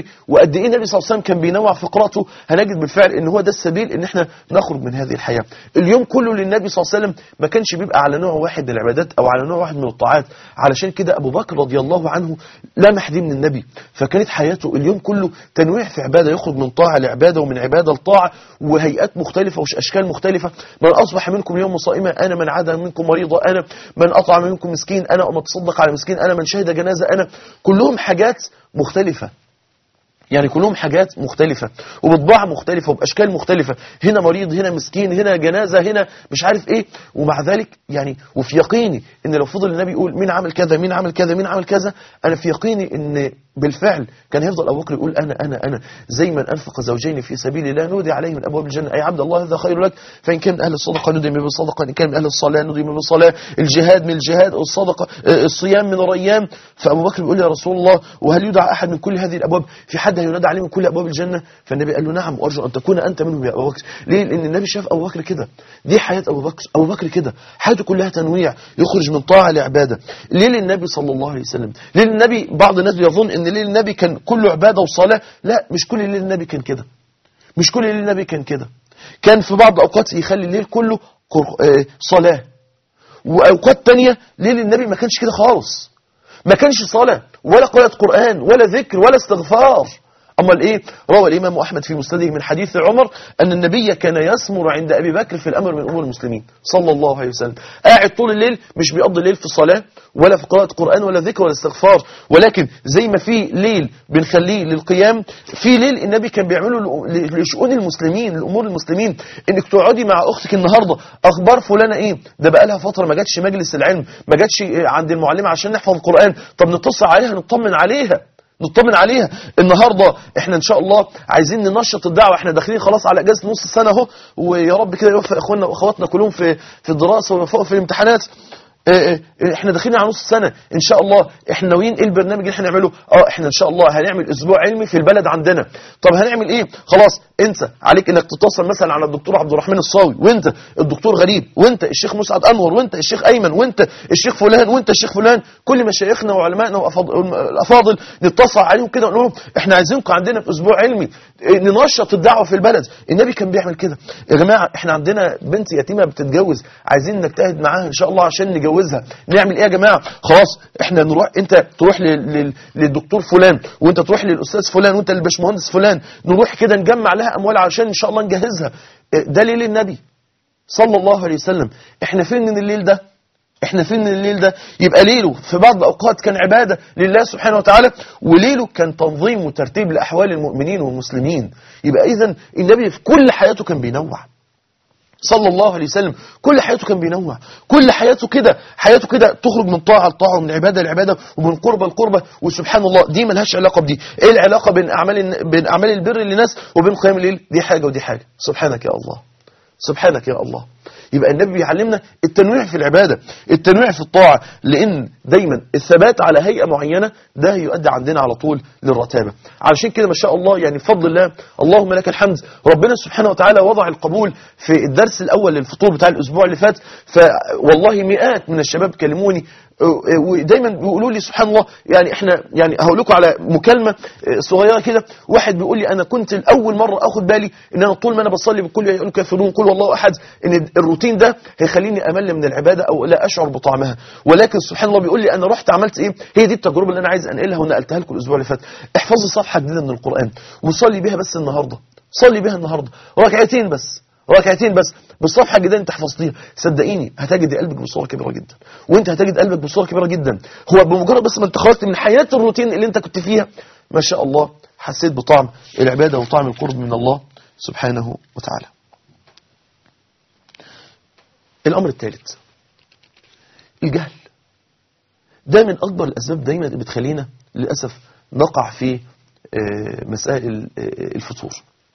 النبي وقد ايه النبي صلى الله عليه وسلم كان بينوع في قراءته، هنجد بالفعل ان هو ده السبيل ان احنا نخرج من هذه الحياة. اليوم كله للنبي صلى الله عليه وسلم ما كانش بيبقى على نوع واحد من العبادات او على نوع واحد من الطاعات. علشان كده ابو بكر رضي الله عنه لمح دي من النبي، فكانت حياته اليوم كله تنويع في عبادة، يخرج من طاعة لعبادة ومن عبادة لطاعة، وهيئات مختلفة واشكال مختلفة. من اصبح منكم يوم صائما انا، من عاد منكم مريضا انا، من اطعم منكم مسكين انا، ومن تصدق على مسكين انا، من شهد جنازة انا. كلهم حاجات مختلفة، يعني كلهم حاجات مختلفة وبطباع مختلفة وبأشكال مختلفة، هنا مريض، هنا مسكين، هنا جنازة، هنا مش عارف ايه. ومع ذلك يعني وفي يقيني ان لو فضل النبي يقول مين عمل كذا مين عمل كذا مين عمل كذا، انا في يقيني ان بالفعل كان هيفضل ابو بكر يقول انا انا انا زي من انفق زوجين في سبيل الله نودي عليه من ابواب الجنة، اي عبد الله هذا خير لك، فان كان من اهل الصدقة ندي من الصدقة، ان كان من اهل الصلاة ندي من الصلاة، الجهاد من الجهاد، الصدقة الصيام من الريام. فابو بكر بيقول يا رسول الله وهل يدعى احد من كل هذه الابواب؟ في حد هينادى عليه من كل ابواب الجنة؟ فالنبي قال له نعم وارجو ان تكون انت منهم يا ابو بكر. ليه؟ لان النبي شاف ابو بكر كده، دي حياة ابو بكر. ابو بكر كده حياته كلها تنويع، يخرج من طاعة لعبادة. ليه للنبي صلى الله عليه وسلم؟ ليه للنبي بعض الناس بيظن ان ليه النبي كان كله عبادة وصلاة. لا، مش كل ليل النبي كان كده، مش كل ليل النبي كان كده. كان في بعض أوقات يخلي الليل كله صلاة، وأوقات تانية ليل النبي ما كانش كده خالص، ما كانش صلاة ولا قراءة قرآن ولا ذكر ولا استغفار. أما الإيه؟ روى الإمام أحمد في مسنده من حديث عمر أن النبي كان يسمر عند أبي بكر في الأمر من أمور المسلمين صلى الله عليه وسلم، قاعد طول الليل مش بيقضي الليل في صلاة ولا في قراءة قرآن ولا ذكر ولا استغفار، ولكن زي ما في ليل بنخليه للقيام، في ليل النبي كان بيعمله لشؤون المسلمين لأمور المسلمين. إنك تقعدي مع أختك النهاردة أخبار فلانة إيه؟ ده بقى لها فترة ما جاتش مجلس العلم، ما جاتش عند المعلمة عشان نحفظ القرآن، طب نتصل عليها نطمن عليها نطمن عليها. النهاردة احنا ان شاء الله عايزين ننشط الدعوة، احنا داخلين خلاص على اجازة نص السنة اهو، ويا رب كده يوفق اخواننا واخواتنا كلهم في في الدراسة ويوفقوا في الامتحانات. اه اه احنا داخلين على نص السنة ان شاء الله، احنا ناويين ايه البرنامج اللي احنا نعمله؟ اه احنا ان شاء الله هنعمل اسبوع علمي في البلد عندنا. طب هنعمل ايه؟ خلاص انت عليك انك تتصل مثلا على الدكتور عبد الرحمن الصاوي، وانت الدكتور غريب، وانت الشيخ مسعد انور، وانت الشيخ ايمن، وانت الشيخ فلان، وانت الشيخ فلان، كل مشايخنا وعلمائنا والافاضل نتصل عليهم كده ونقول لهم احنا عايزينكم عندنا في اسبوع علمي ننشط الدعوة في البلد. النبي كان بيعمل كده. يا جماعة احنا عندنا بنت يتيمة بتتجوز، عايزين نجتهد معاها ان شاء الله عشان نجوزها، نعمل ايه يا جماعة؟ خلاص احنا نروح، انت تروح للدكتور فلان، وانت تروح للاستاذ فلان، وانت للباشمهندس فلان، نروح كده نجمع لها اموال عشان ان شاء الله نجهزها. ده ليل النبي صلى الله عليه وسلم. احنا فين من الليل ده؟ احنا فين من الليل ده؟ يبقى ليله في بعض الأوقات كان عبادة لله سبحانه وتعالى، وليله كان تنظيم وترتيب لأحوال المؤمنين والمسلمين. يبقى إذن النبي في كل حياته كان بينوع صلى الله عليه وسلم، كل حياته كان بينوع، كل حياته كده، حياته كده تخرج من طاعة لطاعة ومن عبادة لعبادة ومن قربة لقربة. وسبحان الله دي ملهاش علاقة بدي. ايه العلاقة بين أعمال بين أعمال البر للناس وبين قيام الليل؟ دي حاجة ودي حاجة. سبحانك يا الله، سبحانك يا الله. يبقى النبي بيعلمنا التنويع في العبادة، التنويع في الطاعة، لأن دايما الثبات على هيئة معينة ده يؤدي عندنا على طول للرتابة. علشان كده ما شاء الله يعني بفضل الله اللهم لك الحمد، ربنا سبحانه وتعالى وضع القبول في الدرس الأول للفطور بتاع الأسبوع اللي فات. فوالله مئات من الشباب كلموني ودايما بيقولوا لي سبحان الله، يعني احنا يعني هقول لكم على مكالمة صغيرة كده. واحد بيقول لي انا كنت الاول مرة اخد بالي ان انا طول ما انا بصلي بكل يقول كافرون قل والله احد، ان الروتين ده هيخليني امل من العبادة او لا اشعر بطعمها. ولكن سبحان الله بيقول لي انا رحت عملت ايه، هي دي التجربة اللي انا عايز انقلها ونقلتها لكم الاسبوع اللي فات. احفظي صفحة جديدة من القرآن وصلي بيها بس النهاردة، صلي بيها النهاردة ركعتين بس، ركعتين بس بالصفحة الجديدة انت حفظتيها، صدقيني هتجد قلبك بصورة كبيرة جدا، وانت هتجد قلبك بصورة كبيرة جدا. هو بمجرد بس ما انت خرجت من حياة الروتين اللي انت كنت فيها ما شاء الله حسيت بطعم العبادة وطعم القرب من الله سبحانه وتعالى. الامر الثالث الجهل. ده من اكبر الاسباب دايما اللي بتخلينا للاسف نقع في مسائل الفطور.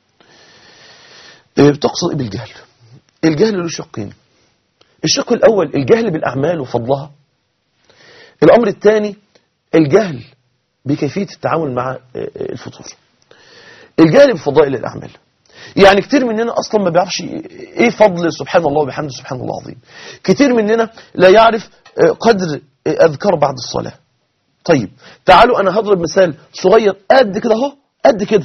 بتقصد ايه بالجهل؟ الجهل له شقين. الشق الاول الجهل بالاعمال وفضلها. الامر الثاني الجهل بكيفية التعامل مع الفطور. الجهل بفضائل الاعمال، يعني كتير مننا اصلا ما بيعرفش ايه فضل سبحان الله وبحمده سبحان الله العظيم. كتير مننا لا يعرف قدر اذكار بعد الصلاة. طيب تعالوا انا هضرب مثال صغير قد كده اهو قد كده.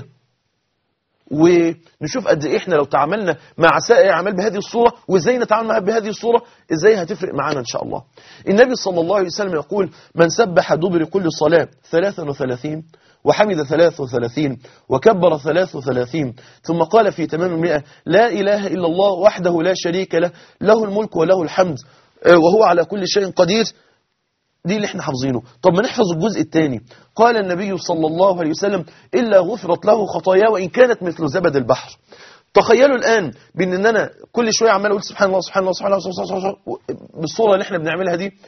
ونشوف قد ايه احنا لو تعاملنا مع سائر اعمال بهذه الصورة، وازاي نتعامل معها بهذه الصورة، ازاي هتفرق معانا ان شاء الله. النبي صلى الله عليه وسلم يقول: من سبح دبر كل صلاة ثلاثا وثلاثين وحمد ثلاث وثلاثين وكبر ثلاث وثلاثين ثم قال في تمام المئة: لا إله إلا الله وحده لا شريك له، له الملك وله الحمد وهو على كل شيء قدير. دي اللي احنا حافظينه. طب ما نحفظ الجزء الثاني. قال النبي صلى الله عليه وسلم: إلا غفرت له خطاياه وإن كانت مثل زبد البحر. تخيلوا الآن بأن أنا كل شوية عمال أقول سبحان الله سبحان الله سبحان الله, سبحان الله بالصورة اللي احنا بنعملها دي،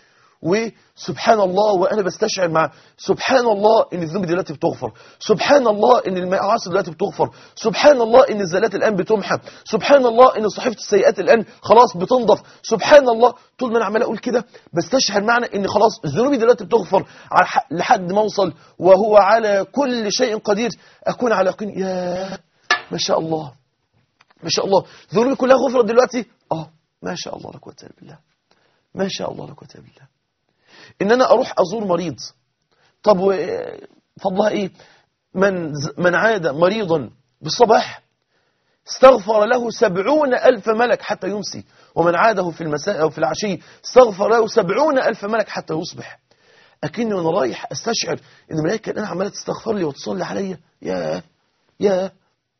وسبحان الله وأنا بستشعر مع سبحان الله إن الذنوب دلوقتي بتغفر، سبحان الله إن المعاصي دلوقتي بتغفر، سبحان الله إن الزلات الآن بتمحى، سبحان الله إن صحيفة السيئات الآن خلاص بتنضف، سبحان الله. طول ما أنا عمال أقول كده بستشعر معنى إن خلاص الذنوب دلوقتي بتغفر لحد ما أوصل وهو على كل شيء قدير. أكون على يقين: يا ما شاء الله ما شاء الله ذنوبي كلها غفرت دلوقتي. آه ما شاء الله لا قوة إلا بالله، ما شاء الله لا قوة إلا بالله. إن أنا أروح أزور مريض، طب فضلها إيه؟ من من عاد مريضا بالصباح استغفر له سبعون ألف ملك حتى يمسي، ومن عاده في المساء أو في العشي استغفر له سبعون ألف ملك حتى يصبح. أكني وأنا رايح أستشعر إن الملائكة الآن عمالة تستغفر لي وتصلي عليا. يا يا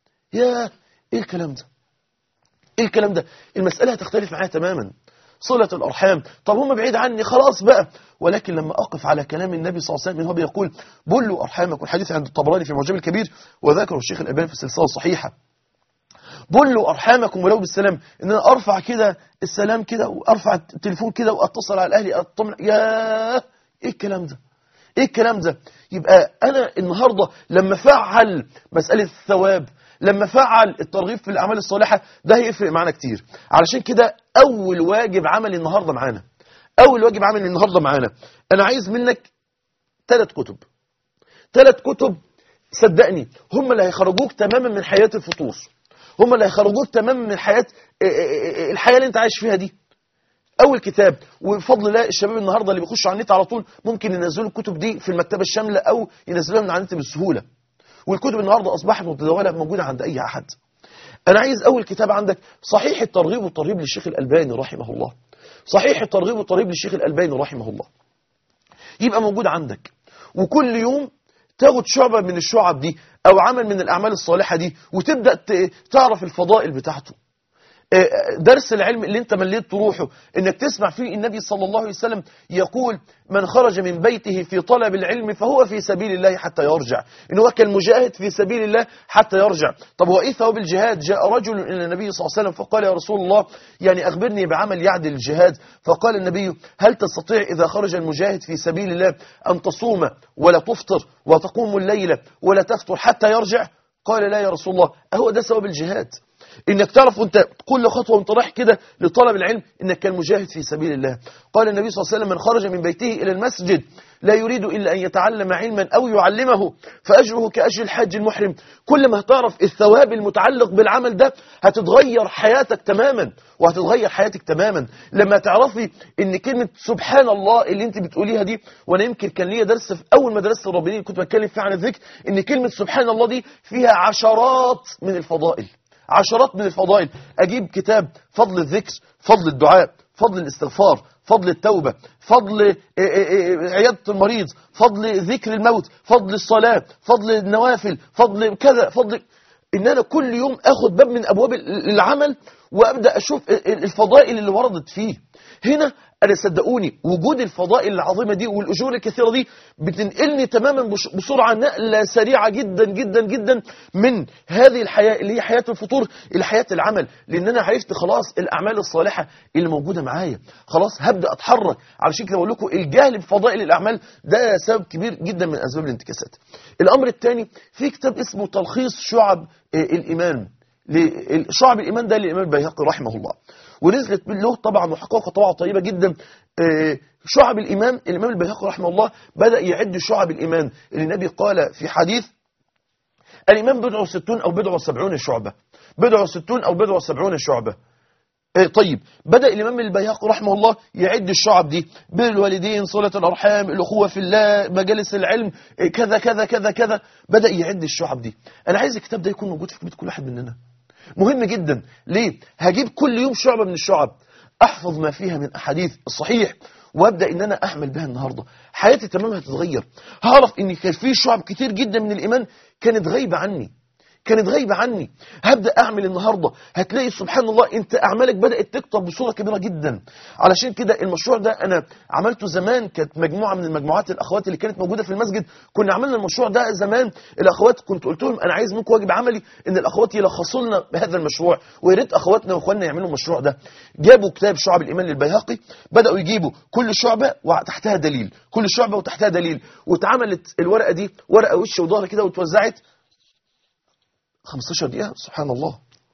يا إيه الكلام ده؟ إيه الكلام ده؟ المسألة هتختلف معايا تماما. صلة الأرحام، طب هم بعيد عني خلاص بقى، ولكن لما أقف على كلام النبي صلى الله عليه وسلم هو بيقول: بلوا أرحامكم. الحديث عند الطبراني في المعجم الكبير وذكره الشيخ الألباني في السلسلة الصحيحة. بلوا أرحامكم ولو بالسلام. إن أنا أرفع كده السلام كده وأرفع التليفون كده وأتصل على أهلي أطمن. يا إيه الكلام ده؟ إيه الكلام ده؟ يبقى أنا النهاردة لما فعل مسألة الثواب، لما فعل الترغيب في الأعمال الصالحة، ده هيفرق معنا كتير. علشان كده أول واجب عملي النهاردة معانا، أول واجب عملي النهاردة معانا، أنا عايز منك ثلاث كتب. ثلاث كتب صدقني هم اللي هيخرجوك تماما من حياة الفطور، هم اللي هيخرجوك تماما من حياة الحياة اللي انت عايش فيها دي. أول كتاب، وبفضل الله الشباب النهاردة اللي بيخشوا على النت على طول ممكن ينزلوا الكتب دي في المكتبة الشاملة أو ينزلوها من على النت بسهولة، والكتب النهاردة أصبحت متداولة موجودة عند أي أحد. أنا عايز أول كتاب عندك صحيح الترغيب والترهيب للشيخ الألباني رحمه الله، صحيح الترغيب والترهيب للشيخ الألباني رحمه الله، يبقى موجود عندك. وكل يوم تاخد شعبة من الشعب دي أو عمل من الأعمال الصالحة دي وتبدأ تعرف الفضائل بتاعته. درس العلم اللي انت مليت تروحه انك تسمع فيه النبي صلى الله عليه وسلم يقول: من خرج من بيته في طلب العلم فهو في سبيل الله حتى يرجع، انه هو كالمجاهد في سبيل الله حتى يرجع. طب هو ايه ثواب الجهاد؟ جاء رجل الى النبي صلى الله عليه وسلم فقال: يا رسول الله يعني اخبرني بعمل يعدل الجهاد. فقال النبي: هل تستطيع اذا خرج المجاهد في سبيل الله ان تصوم ولا تفطر وتقوم الليلة ولا تفطر حتى يرجع؟ قال: لا يا رسول الله. اهو ده ثواب الجهاد، انك تعرف وانت كل خطوة وانت رايح كده لطلب العلم انك كالمجاهد في سبيل الله. قال النبي صلى الله عليه وسلم: من خرج من بيته الى المسجد لا يريد الا ان يتعلم علما او يعلمه فاجره كاجر الحاج المحرم. كل ما هتعرف الثواب المتعلق بالعمل ده هتتغير حياتك تماما، وهتتغير حياتك تماما لما تعرفي ان كلمة سبحان الله اللي انت بتقوليها دي. وانا يمكن كان ليا درس في اول مدرسة الربانيين كنت بتكلم فيها عن الذكر، ان كلمة سبحان الله دي فيها عشرات من الفضائل، عشرات من الفضائل. أجيب كتاب فضل الذكر، فضل الدعاء، فضل الاستغفار، فضل التوبة، فضل عيادة المريض، فضل ذكر الموت، فضل الصلاة، فضل النوافل، فضل كذا، فضل إن أنا كل يوم أخذ باب من أبواب العمل وأبدأ أشوف الفضائل اللي وردت فيه. هنا أنا صدقوني وجود الفضائل العظيمة دي والأجور الكثيرة دي بتنقلني تماما بسرعة نقلة سريعة جدا جدا جدا من هذه الحياة اللي هي حياة الفطور إلى حياة العمل، لأن أنا عرفت خلاص الأعمال الصالحة اللي موجودة معايا، خلاص هبدأ أتحرك. علشان كده بقول لكم الجهل بفضائل الأعمال ده سبب كبير جدا من أسباب الانتكاسات. الأمر الثاني في كتاب اسمه تلخيص شعب الإيمان، شعب الإيمان ده للإمام البيهقي رحمه الله، ونزلت له طبعا محققة طبعا طيبة جدا. شعب الإيمان الإمام البيهقي رحمه الله بدأ يعد شعب الإيمان اللي النبي قال في حديث: الإيمان بضع وستون أو بضع وسبعون شعبة، بضع وستون أو بضع وسبعون شعبة. إيه طيب، بدأ الإمام البيهقي رحمه الله يعد الشعب دي: بر الوالدين، صلة الأرحام، الأخوة في الله، مجالس العلم، إيه كذا كذا كذا كذا. بدأ يعد الشعب دي. أنا عايز الكتاب ده يكون موجود في بيت كل واحد مننا، مهم جدا. ليه؟ هجيب كل يوم شعبة من الشعب، أحفظ ما فيها من أحاديث الصحيح، وابدا ان انا احمل بها النهارده. حياتي تماما هتتغير. هعرف ان كان في شعب كتير جدا من الايمان كانت غايبه عني، كانت غايبه عني. هبدا اعمل النهارده، هتلاقي سبحان الله انت اعمالك بدات تكتر بصوره كبيره جدا. علشان كده المشروع ده انا عملته زمان، كانت مجموعه من المجموعات الاخوات اللي كانت موجوده في المسجد، كنا عملنا المشروع ده زمان. الاخوات كنت قلت لهم انا عايز منكم واجب عملي ان الاخوات يلخصوا لنا بهذا المشروع، ويا ريت اخواتنا واخواننا يعملوا المشروع ده. جابوا كتاب شعب الايمان للبيهقي، بداوا يجيبوا كل شعبه وتحتها دليل، كل شعبه وتحتها دليل، واتعملت الورقه دي ورقه وش وظهر كده، واتوزعت خمستاشر دقيقة. سبحان الله.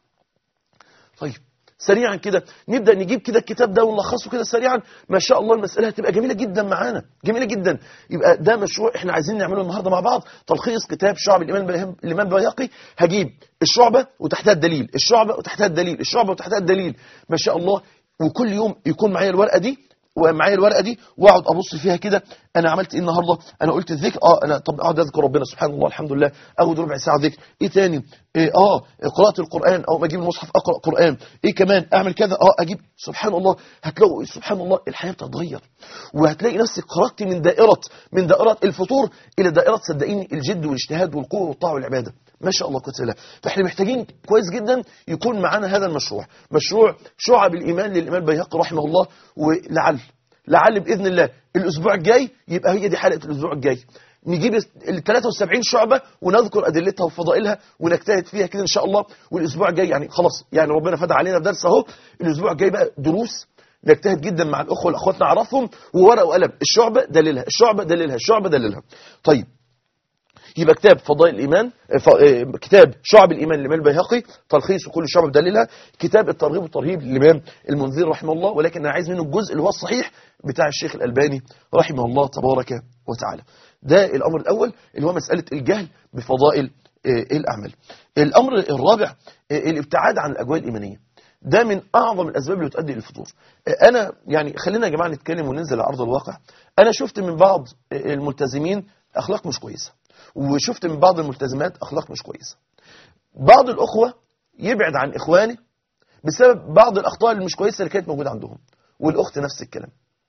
طيب سريعا كده نبدأ نجيب كده الكتاب ده ونلخصه كده سريعا، ما شاء الله المسألة هتبقى جميلة جدا معانا، جميلة جدا. يبقى ده مشروع احنا عايزين نعمله النهاردة مع بعض، تلخيص كتاب شعب الإيمان الإمام البيهقي. هجيب الشعبة وتحتها الدليل، الشعبة وتحتها الدليل، الشعبة وتحتها الدليل، ما شاء الله. وكل يوم يكون معايا الورقة دي ومعايا الورقه دي، واقعد ابص فيها كده، انا عملت ايه النهارده؟ انا قلت الذكر، اه انا طب اقعد اذكر ربنا سبحان الله الحمد لله، اخد ربع ساعه ذكر. ايه تاني؟ إيه اه قراءه القران، او اجيب المصحف اقرا قران. ايه كمان؟ اعمل كذا، اه اجيب. سبحان الله، هتلاقوا سبحان الله الحياه بتتغير، وهتلاقي نفسك خرجت من دائره من دائره الفطور الى دائره صدقيني الجد والاجتهاد والقوه والطاعه والعباده. ما شاء الله قوه الله. فاحنا محتاجين كويس جدا يكون معانا هذا المشروع، مشروع شعب الايمان للامام البيهقي رحمه الله. ولعل لعل باذن الله الاسبوع الجاي يبقى هي دي حلقه الاسبوع الجاي، نجيب ال ثلاثة وسبعين شعبه ونذكر ادلتها وفضائلها ونجتهد فيها كده ان شاء الله. والاسبوع الجاي يعني خلاص، يعني ربنا فتح علينا بدرس اهو. الاسبوع الجاي بقى دروس نجتهد جدا مع الاخوه والاخوات نعرفهم، وورقه وقلم، الشعبه دليلها، الشعبه دليلها، الشعبه دليلها. طيب يبقى كتاب فضائل الإيمان، كتاب شعب الإيمان للإمام البيهقي، تلخيص كل شعب بدليلها، كتاب الترغيب والترهيب للإمام المنذري رحمه الله، ولكن أنا عايز منه الجزء اللي هو الصحيح بتاع الشيخ الألباني رحمه الله تبارك وتعالى. ده الأمر الأول اللي هو مسألة الجهل بفضائل الأعمال. الأمر الرابع الابتعاد عن الأجواء الإيمانية، ده من أعظم الأسباب اللي تؤدي للفطور. أنا يعني خلينا يا جماعة نتكلم وننزل على أرض الواقع. أنا شفت من بعض الملتزمين أخلاق مش كويسة، وشفت من بعض الملتزمات أخلاق مش كويسة. بعض الأخوة يبعد عن إخوانه بسبب بعض الأخطاء المش كويسة اللي كانت موجودة عندهم، والأخت نفس الكلام.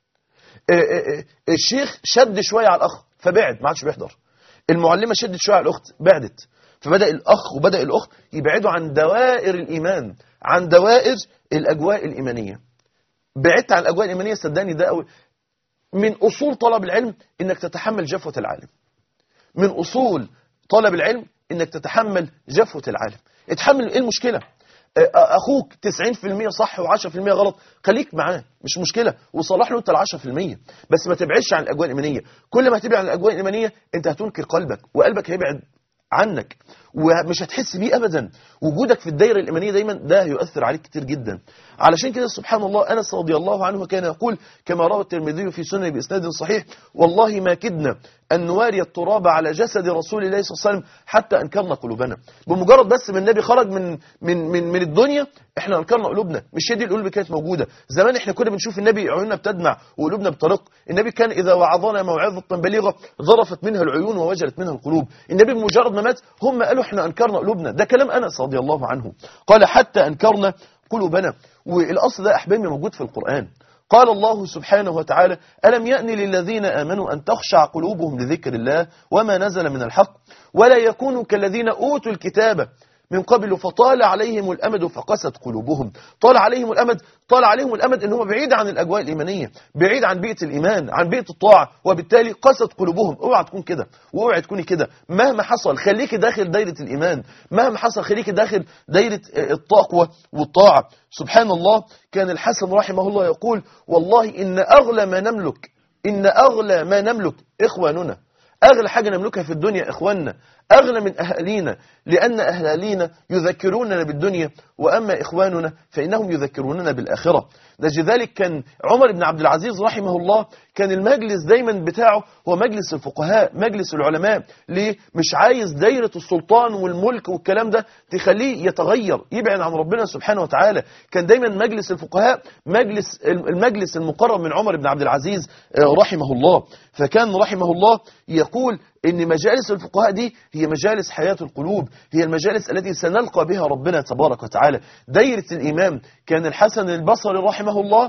الشيخ شد شوية على الأخ فبعد، ما عادش بيحضر. المعلمة شدت شوية على الأخت بعدت، فبدأ الأخ وبدأ الأخت يبعدوا عن دوائر الإيمان، عن دوائر الأجواء الإيمانية. بعدت عن الأجواء الإيمانية، صدقني ده أول من أصول طلب العلم إنك تتحمل جفوة العالم. من أصول طلب العلم إنك تتحمل جفوة العالم. اتحمل. إيه المشكلة؟ أخوك تسعين في المية صح وعشرة في المية غلط، خليك معاه مش مشكلة، وصلح له أنت العشرة في المية، بس ما تبعدش عن الأجواء الإيمانية. كل ما تبعد عن الأجواء الإيمانية أنت هتنكر قلبك، وقلبك هيبعد عنك ومش هتحس بيه أبدا. وجودك في الدائرة الإيمانية دايما ده يؤثر عليك كتير جدا. علشان كده سبحان الله أنس رضي الله عنه كان يقول كما روى الترمذي في سنن بإسناد صحيح: والله ما كدنا أن نواري التراب على جسد رسول الله صلى الله عليه وسلم حتى أنكرنا قلوبنا. بمجرد بس من النبي خرج من من من من الدنيا احنا انكرنا قلوبنا. مش هي دي القلوب اللي كانت موجوده زمان. احنا كنا بنشوف النبي عيوننا بتدمع وقلوبنا بترق. النبي كان اذا وعظنا موعظه بليغه ظرفت منها العيون ووجلت منها القلوب. النبي بمجرد ما مات هم قالوا احنا انكرنا قلوبنا. ده كلام انس رضي الله عنه، قال حتى انكرنا قلوبنا. والاصل ده احبابي موجود في القران. قال الله سبحانه وتعالى: ألم يأن للذين آمنوا أن تخشع قلوبهم لذكر الله وما نزل من الحق ولا يكونوا كالذين أوتوا الكتاب من قبل فطال عليهم الأمد فقست قلوبهم. طال عليهم الأمد، طال عليهم الأمد إنهم بعيد عن الأجواء الإيمانية، بعيد عن بيئة الإيمان، عن بيئة الطاعة، وبالتالي قست قلوبهم. اوعى تكون كده واوعى تكوني كده. مهما حصل خليك داخل دايرة الإيمان، مهما حصل خليك داخل دايرة التقوى والطاعة. سبحان الله، كان الحسن رحمه الله يقول: والله إن أغلى ما نملك إن أغلى ما نملك إخواننا. أغلى حاجة نملكها في الدنيا إخواننا، أغلى من أهالينا، لأن أهالينا يذكروننا بالدنيا، وأما إخواننا فإنهم يذكروننا بالآخرة. لذلك كان عمر بن عبد العزيز رحمه الله كان المجلس دايما بتاعه هو مجلس الفقهاء، مجلس العلماء. ليه؟ مش عايز دايرة السلطان والملك والكلام ده تخليه يتغير يبعد عن ربنا سبحانه وتعالى. كان دايما مجلس الفقهاء مجلس المجلس المقرب من عمر بن عبد العزيز رحمه الله. فكان رحمه الله يقول إن مجالس الفقهاء دي هي مجالس حياة القلوب، هي المجالس التي سنلقى بها ربنا تبارك وتعالى. دايرة الإمام كان الحسن البصري رحمه الله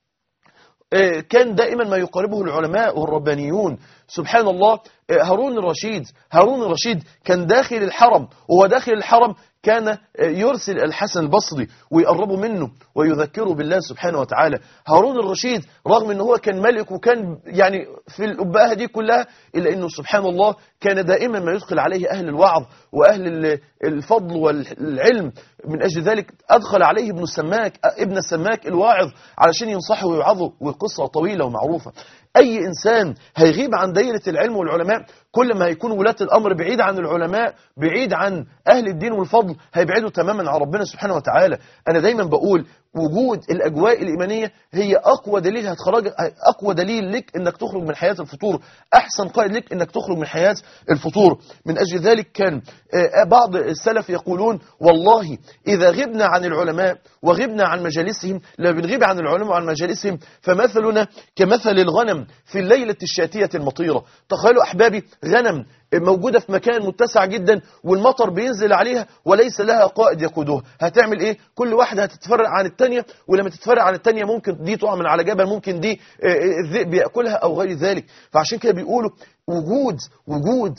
كان دائما ما يقاربه العلماء والربانيون. سبحان الله، هارون الرشيد هارون الرشيد كان داخل الحرم، وهو داخل الحرم كان يرسل الحسن البصري ويقربه منه ويذكره بالله سبحانه وتعالى. هارون الرشيد رغم أنه هو كان ملك وكان يعني في الأباءة دي كلها، إلا أنه سبحان الله كان دائما ما يدخل عليه أهل الوعظ وأهل الفضل والعلم. من أجل ذلك أدخل عليه ابن السماك ابن السماك الواعظ علشان ينصحه ويوعظه، والقصة طويلة ومعروفة. أي إنسان هيغيب عن دائرة العلم والعلماء، كل ما هيكون ولاة الأمر بعيد عن العلماء، بعيد عن أهل الدين والفضل، هيبعدوا تماما عن ربنا سبحانه وتعالى. أنا دايما بقول وجود الأجواء الإيمانية هي أقوى دليل هتخرج أقوى دليل لك إنك تخرج من حياة الفطور، أحسن قائد لك إنك تخرج من حياة الفطور. من أجل ذلك كان بعض السلف يقولون والله إذا غبنا عن العلماء وغبنا عن مجالسهم، لا بنغيب عن العلماء وعن مجالسهم فمثلنا كمثل الغنم في الليلة الشاتية المطيرة. تخيلوا أحبابي غنم موجودة في مكان متسع جدا والمطر بينزل عليها وليس لها قائد يقودها، هتعمل ايه؟ كل واحدة هتتفرق عن التانية، ولما تتفرق عن التانية ممكن دي تقع من على جبل، ممكن دي الذئب يأكلها أو غير ذلك. فعشان كده بيقولوا وجود وجود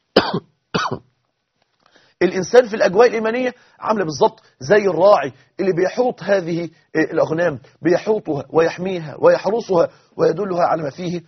الإنسان في الأجواء الإيمانية عامله بالضبط زي الراعي اللي بيحوط هذه الأغنام، بيحوطها ويحميها ويحرسها ويدلها على ما فيه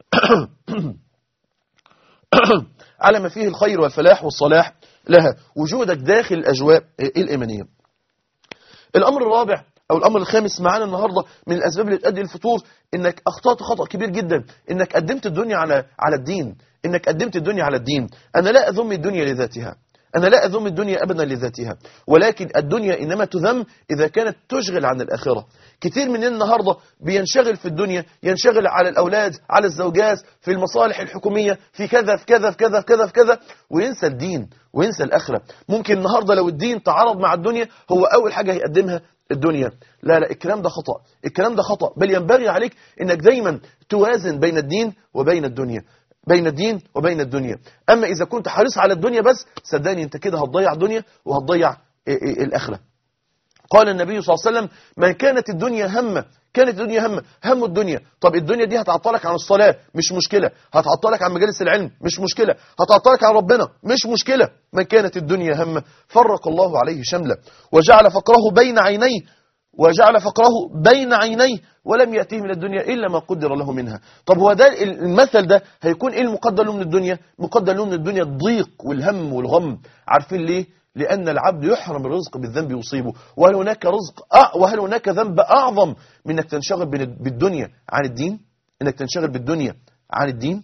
على ما فيه الخير والفلاح والصلاح لها. وجودك داخل الأجواء الإيمانية. الأمر الرابع أو الأمر الخامس معانا النهاردة من الأسباب اللي تؤدي للفتور، إنك أخطأت خطأ كبير جدا، إنك قدمت الدنيا على على الدين إنك قدمت الدنيا على الدين. أنا لا أذم الدنيا لذاتها، أنا لا أذم الدنيا أبدا لذاتها، ولكن الدنيا إنما تذم إذا كانت تشغل عن الآخرة. كتير مننا النهاردة بينشغل في الدنيا، ينشغل على الأولاد، على الزوجات، في المصالح الحكومية، في كذا في كذا في كذا في كذا في كذا، وينسى الدين وينسى الآخرة. ممكن النهاردة لو الدين تعارض مع الدنيا هو أول حاجة هيقدمها الدنيا. لا لا، الكلام ده خطأ، الكلام ده خطأ، بل ينبغي عليك إنك دايما توازن بين الدين وبين الدنيا، بين الدين وبين الدنيا. أما إذا كنت حريص على الدنيا بس، صدقني أنت كده هتضيع الدنيا وهتضيع الآخرة. قال النبي صلى الله عليه وسلم من كانت الدنيا همه كانت الدنيا همه هم الدنيا. طب الدنيا دي هتعطلك عن الصلاة، مش مشكلة. هتعطلك عن مجالس العلم، مش مشكلة. هتعطلك عن ربنا، مش مشكلة. من كانت الدنيا همه فرق الله عليه شمله وجعل فقره بين عينيه وجعل فقره بين عينيه ولم يأتيه من الدنيا إلا ما قدر له منها. طب هو ده المثل ده هيكون إيه المقدر له من الدنيا؟ مقدر له من الدنيا الضيق والهم والغم. عارفين ليه؟ لأن العبد يحرم الرزق بالذنب يصيبه. وهل هناك رزق أ... وهل هناك ذنب أعظم من أنك تنشغل بالدنيا عن الدين؟ إنك تنشغل بالدنيا عن الدين.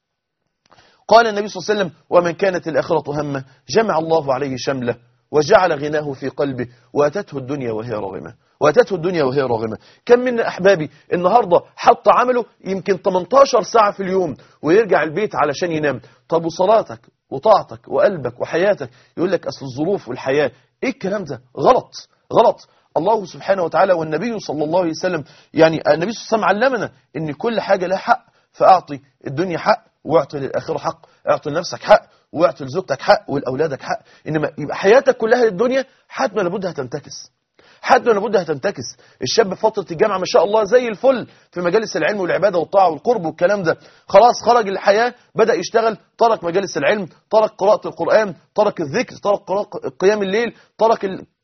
قال النبي صلى الله عليه وسلم ومن كانت الآخرة همه جمع الله عليه شمله وجعل غناه في قلبه وأتته الدنيا وهي راغمة وأتته الدنيا وهي راغمة. كم من أحبابي النهاردة حط عمله يمكن ثمانية عشر ساعة في اليوم ويرجع البيت علشان ينام. طب وصلاتك وطاعتك وقلبك وحياتك؟ يقول لك أصل الظروف والحياة. إيه الكلام ده؟ غلط غلط. الله سبحانه وتعالى والنبي صلى الله عليه وسلم، يعني النبي صلى الله عليه وسلم علمنا إن كل حاجة لها حق، فأعطي الدنيا حق واعطي للآخرة حق، اعطي لنفسك حق واعطي لزوجتك حق ولأولادك حق. إنما يبقى حياتك كلها للدنيا، حتما لابد هتنتكس، حتما لابد هتنتكس. الشاب في فترة الجامعة ما شاء الله زي الفل في مجالس العلم والعبادة والطاعة والقرب والكلام ده، خلاص خرج الحياة بدأ يشتغل، ترك مجالس العلم، ترك قراءة القرآن، ترك الذكر، ترك قيام الليل، ترك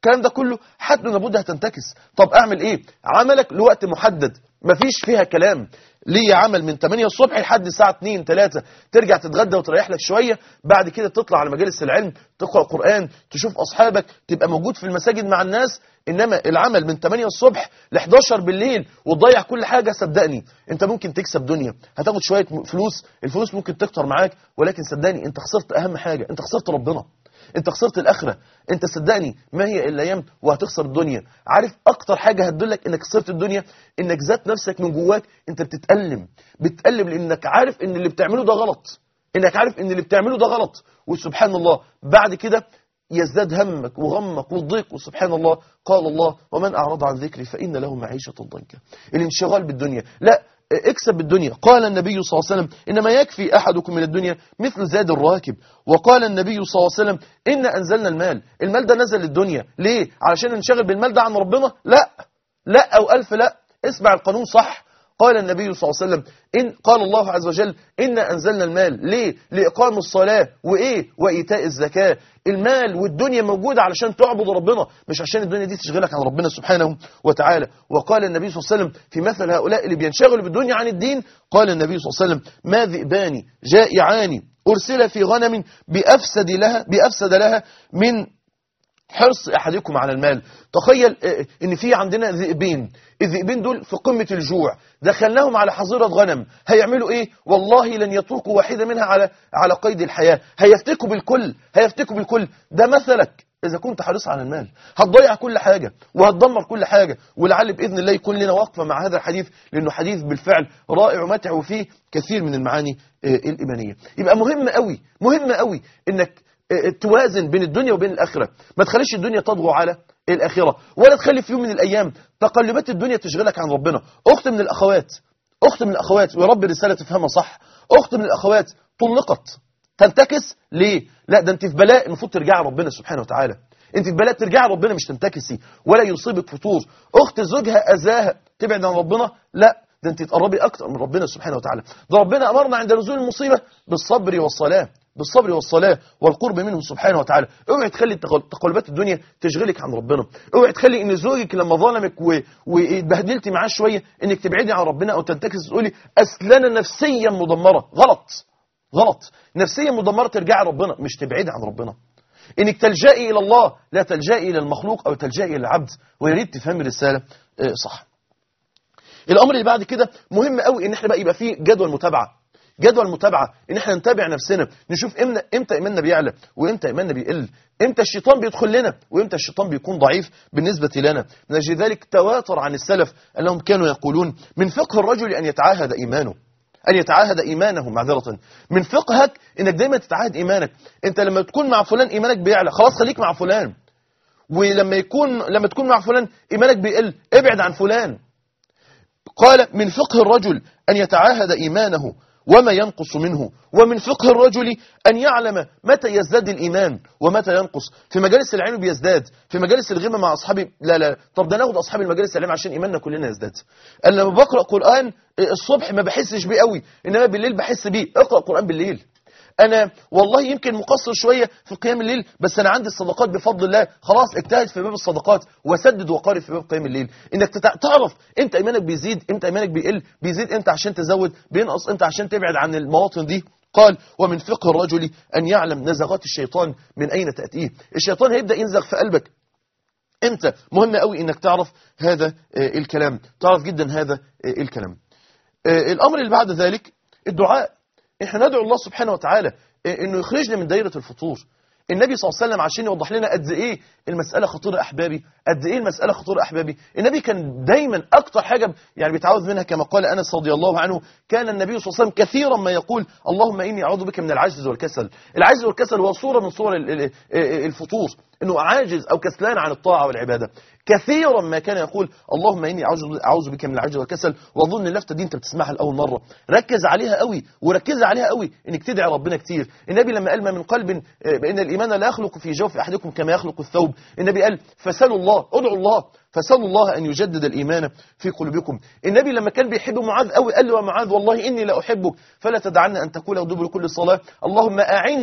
الكلام ده كله حتى لابد هتنتكس. طب اعمل ايه؟ عملك لوقت محدد مفيش فيها كلام، ليه عمل من تمانية الصبح لحد الساعة اتنين تلاتة، ترجع تتغدى وتريح لك شوية، بعد كده تطلع على مجالس العلم، تقرأ قرآن، تشوف أصحابك، تبقى موجود في المساجد مع الناس. إنما العمل من تمانية الصبح ل حداشر بالليل وتضيع كل حاجة، صدقني أنت ممكن تكسب دنيا، هتاخد شوية فلوس، الفلوس ممكن تكتر معاك، ولكن صدقني أنت خسرت أهم حاجة، أنت خسرت ربنا، انت خسرت الاخره. انت صدقني ما هي الا ايام وهتخسر الدنيا. عارف اكتر حاجه هتدلك انك خسرت الدنيا؟ انك ذات نفسك من جواك انت بتتألم بتتألم لانك عارف ان اللي بتعمله ده غلط، انك عارف ان اللي بتعمله ده غلط. وسبحان الله بعد كده يزداد همك وغمك والضيق. وسبحان الله قال الله ومن اعرض عن ذكري فان له معيشه ضنكا. الانشغال بالدنيا، لا اكسب بالدنيا. قال النبي صلى الله عليه وسلم إنما يكفي أحدكم من الدنيا مثل زاد الراكب. وقال النبي صلى الله عليه وسلم إن أنزلنا المال، المال ده نزل للدنيا ليه؟ علشان ننشغل بالمال ده عن ربنا؟ لا لا أو ألف لا، اسمع القانون صح. قال النبي صلى الله عليه وسلم إن قال الله عز وجل إن أنزلنا المال ليه؟ لإقام الصلاة وإيه؟ وإيتاء الزكاة. المال والدنيا موجودة علشان تعبد ربنا، مش عشان الدنيا دي تشغلك عن ربنا سبحانه وتعالى. وقال النبي صلى الله عليه وسلم في مثل هؤلاء اللي بينشغلوا بالدنيا عن الدين، قال النبي صلى الله عليه وسلم ما ذئبان جائعان أرسل في غنم بأفسد لها بأفسد لها من حرص أحدكم على المال. تخيل ان في عندنا ذئبين، الذئبين دول في قمة الجوع، دخلناهم على حظيرة غنم، هيعملوا ايه؟ والله لن يتركوا واحدة منها على على قيد الحياة، هيفتكوا بالكل هيفتكوا بالكل. ده مثلك إذا كنت حريص على المال، هتضيع كل حاجة وهتدمر كل حاجة. ولعل بإذن الله يكون لنا وقفة مع هذا الحديث، لأنه حديث بالفعل رائع ومتع وفيه كثير من المعاني الإيمانية. يبقى مهم قوي مهم قوي إنك توازن بين الدنيا وبين الآخرة، ما تخليش الدنيا تطغى على الآخرة، ولا تخلي في يوم من الأيام تقلبات الدنيا تشغلك عن ربنا. أخت من الأخوات أخت من الأخوات ويا رب الرسالة تفهمها صح، أخت من الأخوات طلقت، تنتكس ليه؟ لا ده أنت في بلاء، المفروض ترجعي ربنا سبحانه وتعالى، أنت في بلاء ترجعي ربنا مش تنتكسي ولا يصيبك فتور. أخت زوجها أذاها تبعد عن ربنا، لا ده أنت تقربي أكتر من ربنا سبحانه وتعالى. ده ربنا أمرنا عند نزول المصيبة بالصبر والصلاة بالصبر والصلاة والقرب منه سبحانه وتعالى. اوعي تخلي تقلبات الدنيا تشغلك عن ربنا، اوعي تخلي ان زوجك لما ظلمك واتبهدلتي معاه شوية انك تبعدي عن ربنا او تنتكس تقولي اصل انا نفسيا مدمرة. غلط غلط، نفسيا مدمرة ترجعي ربنا مش تبعدي عن ربنا. انك تلجئي الى الله لا تلجئي الى المخلوق او تلجئي الى العبد. ويا ريت تفهمي الرسالة صح. الامر اللي بعد كده مهم قوي ان احنا بقى يبقى فيه جدول متابعة جدول متابعة، ان احنا نتابع نفسنا، نشوف امتى ايماننا بيعلى وامتى ايماننا بيقل، امتى الشيطان بيدخل لنا وامتى الشيطان بيكون ضعيف بالنسبة لنا. من اجل ذلك تواتر عن السلف انهم كانوا يقولون من فقه الرجل ان يتعاهد ايمانه ان يتعاهد ايمانه معذرة. من فقهك انك دايما تتعاهد ايمانك. انت لما تكون مع فلان ايمانك بيعلى، خلاص خليك مع فلان. ولما يكون لما تكون مع فلان ايمانك بيقل، ابعد عن فلان. قال من فقه الرجل ان يتعاهد ايمانه وما ينقص منه، ومن فقه الرجل أن يعلم متى يزداد الإيمان ومتى ينقص. في مجالس العلم بيزداد، في مجالس الغيبة مع أصحابي لا لا طب ده ناخد أصحاب المجالس العلم عشان إيماننا كلنا يزداد. أنا لما بقرأ قرآن الصبح ما بحسش بيه قوي، إنما بالليل بحس بيه. اقرأ قرآن بالليل. أنا والله يمكن مقصر شوية في قيام الليل، بس أنا عندي الصدقات بفضل الله، خلاص اجتهد في باب الصدقات وسدد وقارب في باب قيام الليل. إنك تعرف أنت إيمانك بيزيد أنت إيمانك بيقل، بيزيد أنت عشان تزود، بينقص أنت عشان تبعد عن المواطن دي. قال ومن فقه الرجل أن يعلم نزغات الشيطان من أين تأتيه. الشيطان هيبدأ ينزغ في قلبك أنت، مهم قوي إنك تعرف هذا الكلام، تعرف جدا هذا الكلام. الأمر اللي بعد ذلك الدعاء. احنا ندعو الله سبحانه وتعالى انه يخرجنا من دائرة الفطور. النبي صلى الله عليه وسلم عشان يوضح لنا قد ايه المسألة خطيرة احبابي، قد ايه المسألة خطيرة احبابي. النبي كان دايما اكتر حاجة يعني بيتعوذ منها، كما قال انس رضي الله عنه كان النبي صلى الله عليه وسلم كثيرا ما يقول اللهم اني اعوذ بك من العجز والكسل. العجز والكسل هو صورة من صور الفطور، انه عاجز او كسلان عن الطاعة والعبادة. كثيرا ما كان يقول اللهم اني اعوذ بك من العجز والكسل. واظن اللفته دي انت بتسمعها لاول مره، ركز عليها قوي وركز عليها قوي انك تدعي ربنا كتير. النبي لما قال ما من قلب بان الايمان لا يخلق في جوف احدكم كما يخلق الثوب، النبي قال فسالوا الله، ادعوا الله فسالوا الله ان يجدد الايمان في قلوبكم. النبي لما كان بيحب معاذ قوي قال له يا معاذ والله اني لا احبك فلا تدعنا ان تقول دبر كل صلاه اللهم اعني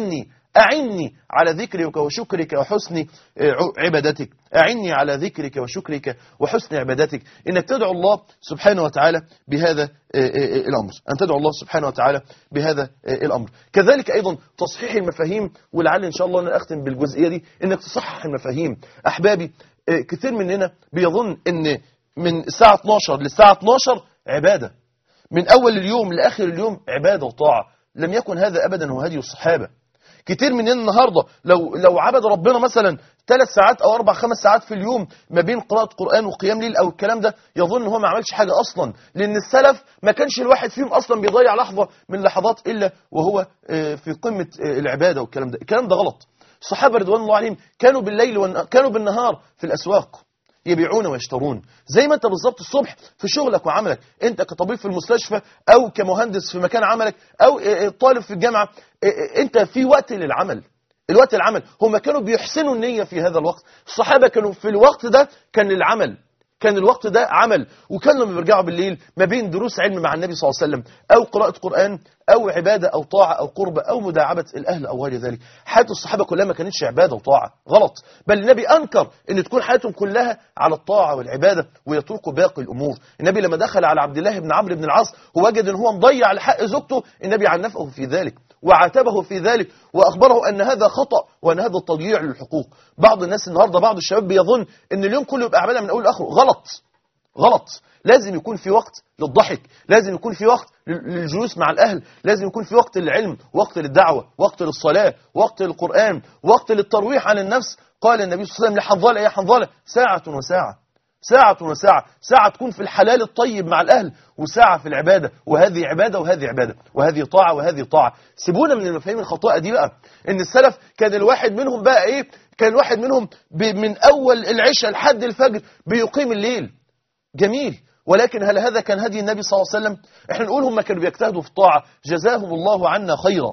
أعني على ذكرك وشكرك وحسن عبادتك، أعني على ذكرك وشكرك وحسن عبادتك. إنك تدعو الله سبحانه وتعالى بهذا الأمر، أن تدعو الله سبحانه وتعالى بهذا الأمر. كذلك أيضا تصحيح المفاهيم، ولعل إن شاء الله أنا أختم بالجزئية دي، إنك تصحح المفاهيم. أحبابي، كثير مننا بيظن إن من الساعة اثناشر للساعة اثناشر عبادة، من أول اليوم لآخر اليوم عبادة وطاعة. لم يكن هذا أبدا هو هدي الصحابة. كتير مننا النهاردة لو لو عبد ربنا مثلا ثلاث ساعات أو أربع خمس ساعات في اليوم ما بين قراءة قرآن وقيام ليل أو الكلام ده، يظن هو ما عملش حاجة أصلا، لأن السلف ما كانش الواحد فيهم أصلا بيضيع لحظة من لحظات إلا وهو في قمة العبادة والكلام ده. الكلام ده غلط. الصحابة رضوان الله عليهم كانوا بالليل وكانوا بالنهار في الأسواق يبيعون ويشترون، زي ما انت بالظبط الصبح في شغلك وعملك، انت كطبيب في المستشفى او كمهندس في مكان عملك او طالب في الجامعة، انت في وقت للعمل. الوقت العمل هم كانوا بيحسنوا النية في هذا الوقت. الصحابة كانوا في الوقت ده كان للعمل، كان الوقت ده عمل. وكانوا لما بيرجعوا بالليل ما بين دروس علم مع النبي صلى الله عليه وسلم أو قراءة قرآن أو عبادة أو طاعة أو قربة أو مداعبة الأهل أو غير ذلك. حياة الصحابة كلها ما كانتش عبادة وطاعة، غلط. بل النبي أنكر أن تكون حياتهم كلها على الطاعة والعبادة ويتركوا باقي الأمور. النبي لما دخل على عبد الله بن عمرو بن العاص ووجد أن هو مضيع لحق زوجته، النبي عنفه في ذلك وعاتبه في ذلك وأخبره أن هذا خطأ وأن هذا تضييع للحقوق. بعض الناس النهاردة، بعض الشباب بيظن أن اليوم كله يبقى عبادة من أول لآخره. غلط، غلط. لازم يكون في وقت للضحك، لازم يكون في وقت للجلوس مع الأهل، لازم يكون في وقت للعلم، وقت للدعوة، وقت للصلاة، وقت للقرآن، وقت للترويح عن النفس. قال النبي صلى الله عليه وسلم لحنظلة: يا حنظلة، ساعة وساعة، ساعة وساعة، ساعة تكون في الحلال الطيب مع الأهل، وساعة في العبادة، وهذه عبادة وهذه عبادة، وهذه طاعة وهذه طاعة. سيبونا من المفاهيم الخاطئة دي بقى. إن السلف كان الواحد منهم بقى إيه؟ كان الواحد منهم من أول العشاء لحد الفجر بيقيم الليل. جميل، ولكن هل هذا كان هدي النبي صلى الله عليه وسلم؟ احنا نقول هم كانوا بيجتهدوا في الطاعة، جزاهم الله عنا خيرا،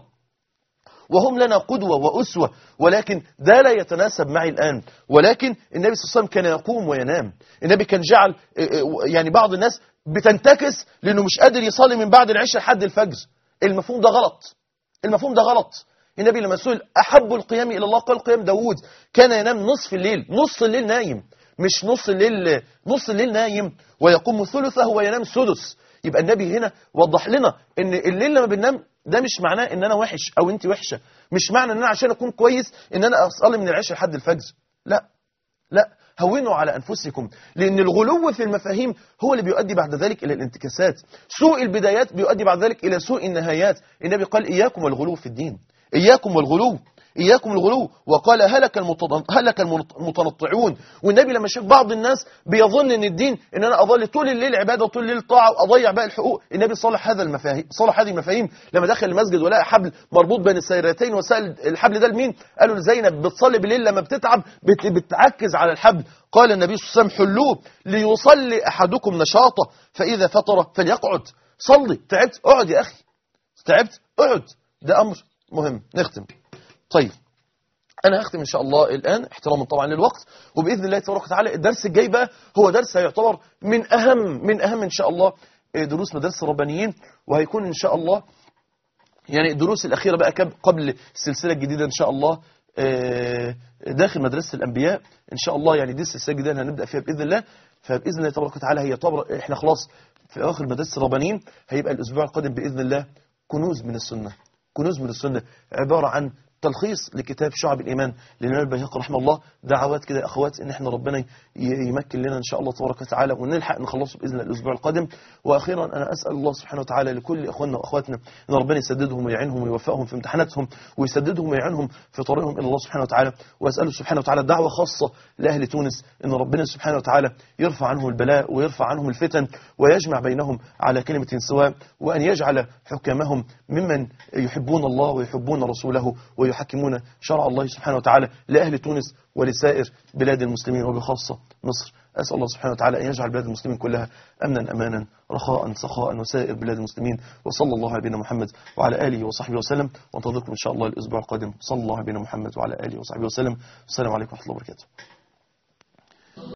وهم لنا قدوة وأسوة، ولكن ده لا يتناسب معي الآن. ولكن النبي صلى الله عليه وسلم كان يقوم وينام. النبي كان جعل يعني بعض الناس بتنتكس لأنه مش قادر يصلي من بعد العشاء لحد الفجر. المفهوم ده غلط، المفهوم ده غلط. النبي لما سئل أحب القيام إلى الله قال قيام داود، كان ينام نصف الليل، نص الليل نايم، مش نص الليل، نص الليل نايم ويقوم ثلثه وينام سدس. يبقى النبي هنا وضح لنا ان الليل لما بننام ده مش معناه ان انا وحش او انت وحشة، مش معنى ان انا عشان اكون كويس ان انا اصلي من العشاء لحد الفجر. لا لا، هونوا على انفسكم، لان الغلو في المفاهيم هو اللي بيؤدي بعد ذلك الى الانتكاسات. سوء البدايات بيؤدي بعد ذلك الى سوء النهايات. النبي قال: اياكم والغلو في الدين، اياكم والغلو، إياكم الغلو. وقال: هلك هلك المتنطعون. والنبي لما شاف بعض الناس بيظن ان الدين ان انا اظل طول الليل عباده وطول الليل طاعه واضيع باقي الحقوق، النبي صلح هذا المفاهيم، صلح هذه المفاهيم. لما دخل المسجد ولقى حبل مربوط بين السيرتين وسأل الحبل ده لمين؟ قالوا لزينب، بتصلي بالليل لما بتتعب بت بتعكز على الحبل. قال النبي صلى الله عليه وسلم: حلوه ليصلي احدكم نشاطه فاذا فطر فليقعد. صلي، تعبت اقعد يا اخي، تعبت اقعد. ده امر مهم. نختم. طيب، أنا هختم إن شاء الله الآن احتراما طبعا للوقت، وبإذن الله تبارك وتعالى الدرس الجاي بقى هو درس يعتبر من أهم من أهم إن شاء الله دروس مدرسة الربانيين، وهيكون إن شاء الله يعني الدروس الأخيرة بقى قبل السلسلة الجديدة إن شاء الله داخل مدرسة الأنبياء إن شاء الله. يعني دي السلسلة الجديدة اللي هنبدأ فيها بإذن الله. فبإذن الله تبارك وتعالى هي طبعا إحنا خلاص في آخر مدرسة الربانيين. هيبقى الأسبوع القادم بإذن الله كنوز من السنة، كنوز من السنة عبارة عن تلخيص لكتاب شعب الإيمان للإمام البيهقي رحمه الله. دعوات كده يا أخوات إن إحنا ربنا يمكن لنا إن شاء الله تبارك وتعالى ونلحق نخلصه بإذن الله الأسبوع القادم. وأخيرا أنا أسأل الله سبحانه وتعالى لكل إخواننا وأخواتنا إن ربنا يسددهم ويعينهم ويوفقهم في امتحاناتهم ويسددهم ويعينهم في طريقهم إلى الله سبحانه وتعالى. وأسأله سبحانه وتعالى دعوة خاصة لأهل تونس إن ربنا سبحانه وتعالى يرفع عنهم البلاء ويرفع عنهم الفتن ويجمع بينهم على كلمة سواء، وأن يجعل حكامهم ممن يحبون الله ويحبون رسوله ويحكمون شرع الله سبحانه وتعالى لأهل تونس ولسائر بلاد المسلمين وبخاصة مصر. أسأل الله سبحانه وتعالى أن يجعل بلاد المسلمين كلها أمنا أمانا رخاء سخاء وسائر بلاد المسلمين. وصلى الله على نبينا محمد وعلى آله وصحبه وسلم. وانتظركم إن شاء الله الأسبوع القادم. صلى الله على نبينا محمد وعلى آله وصحبه وسلم. السلام عليكم ورحمة الله وبركاته.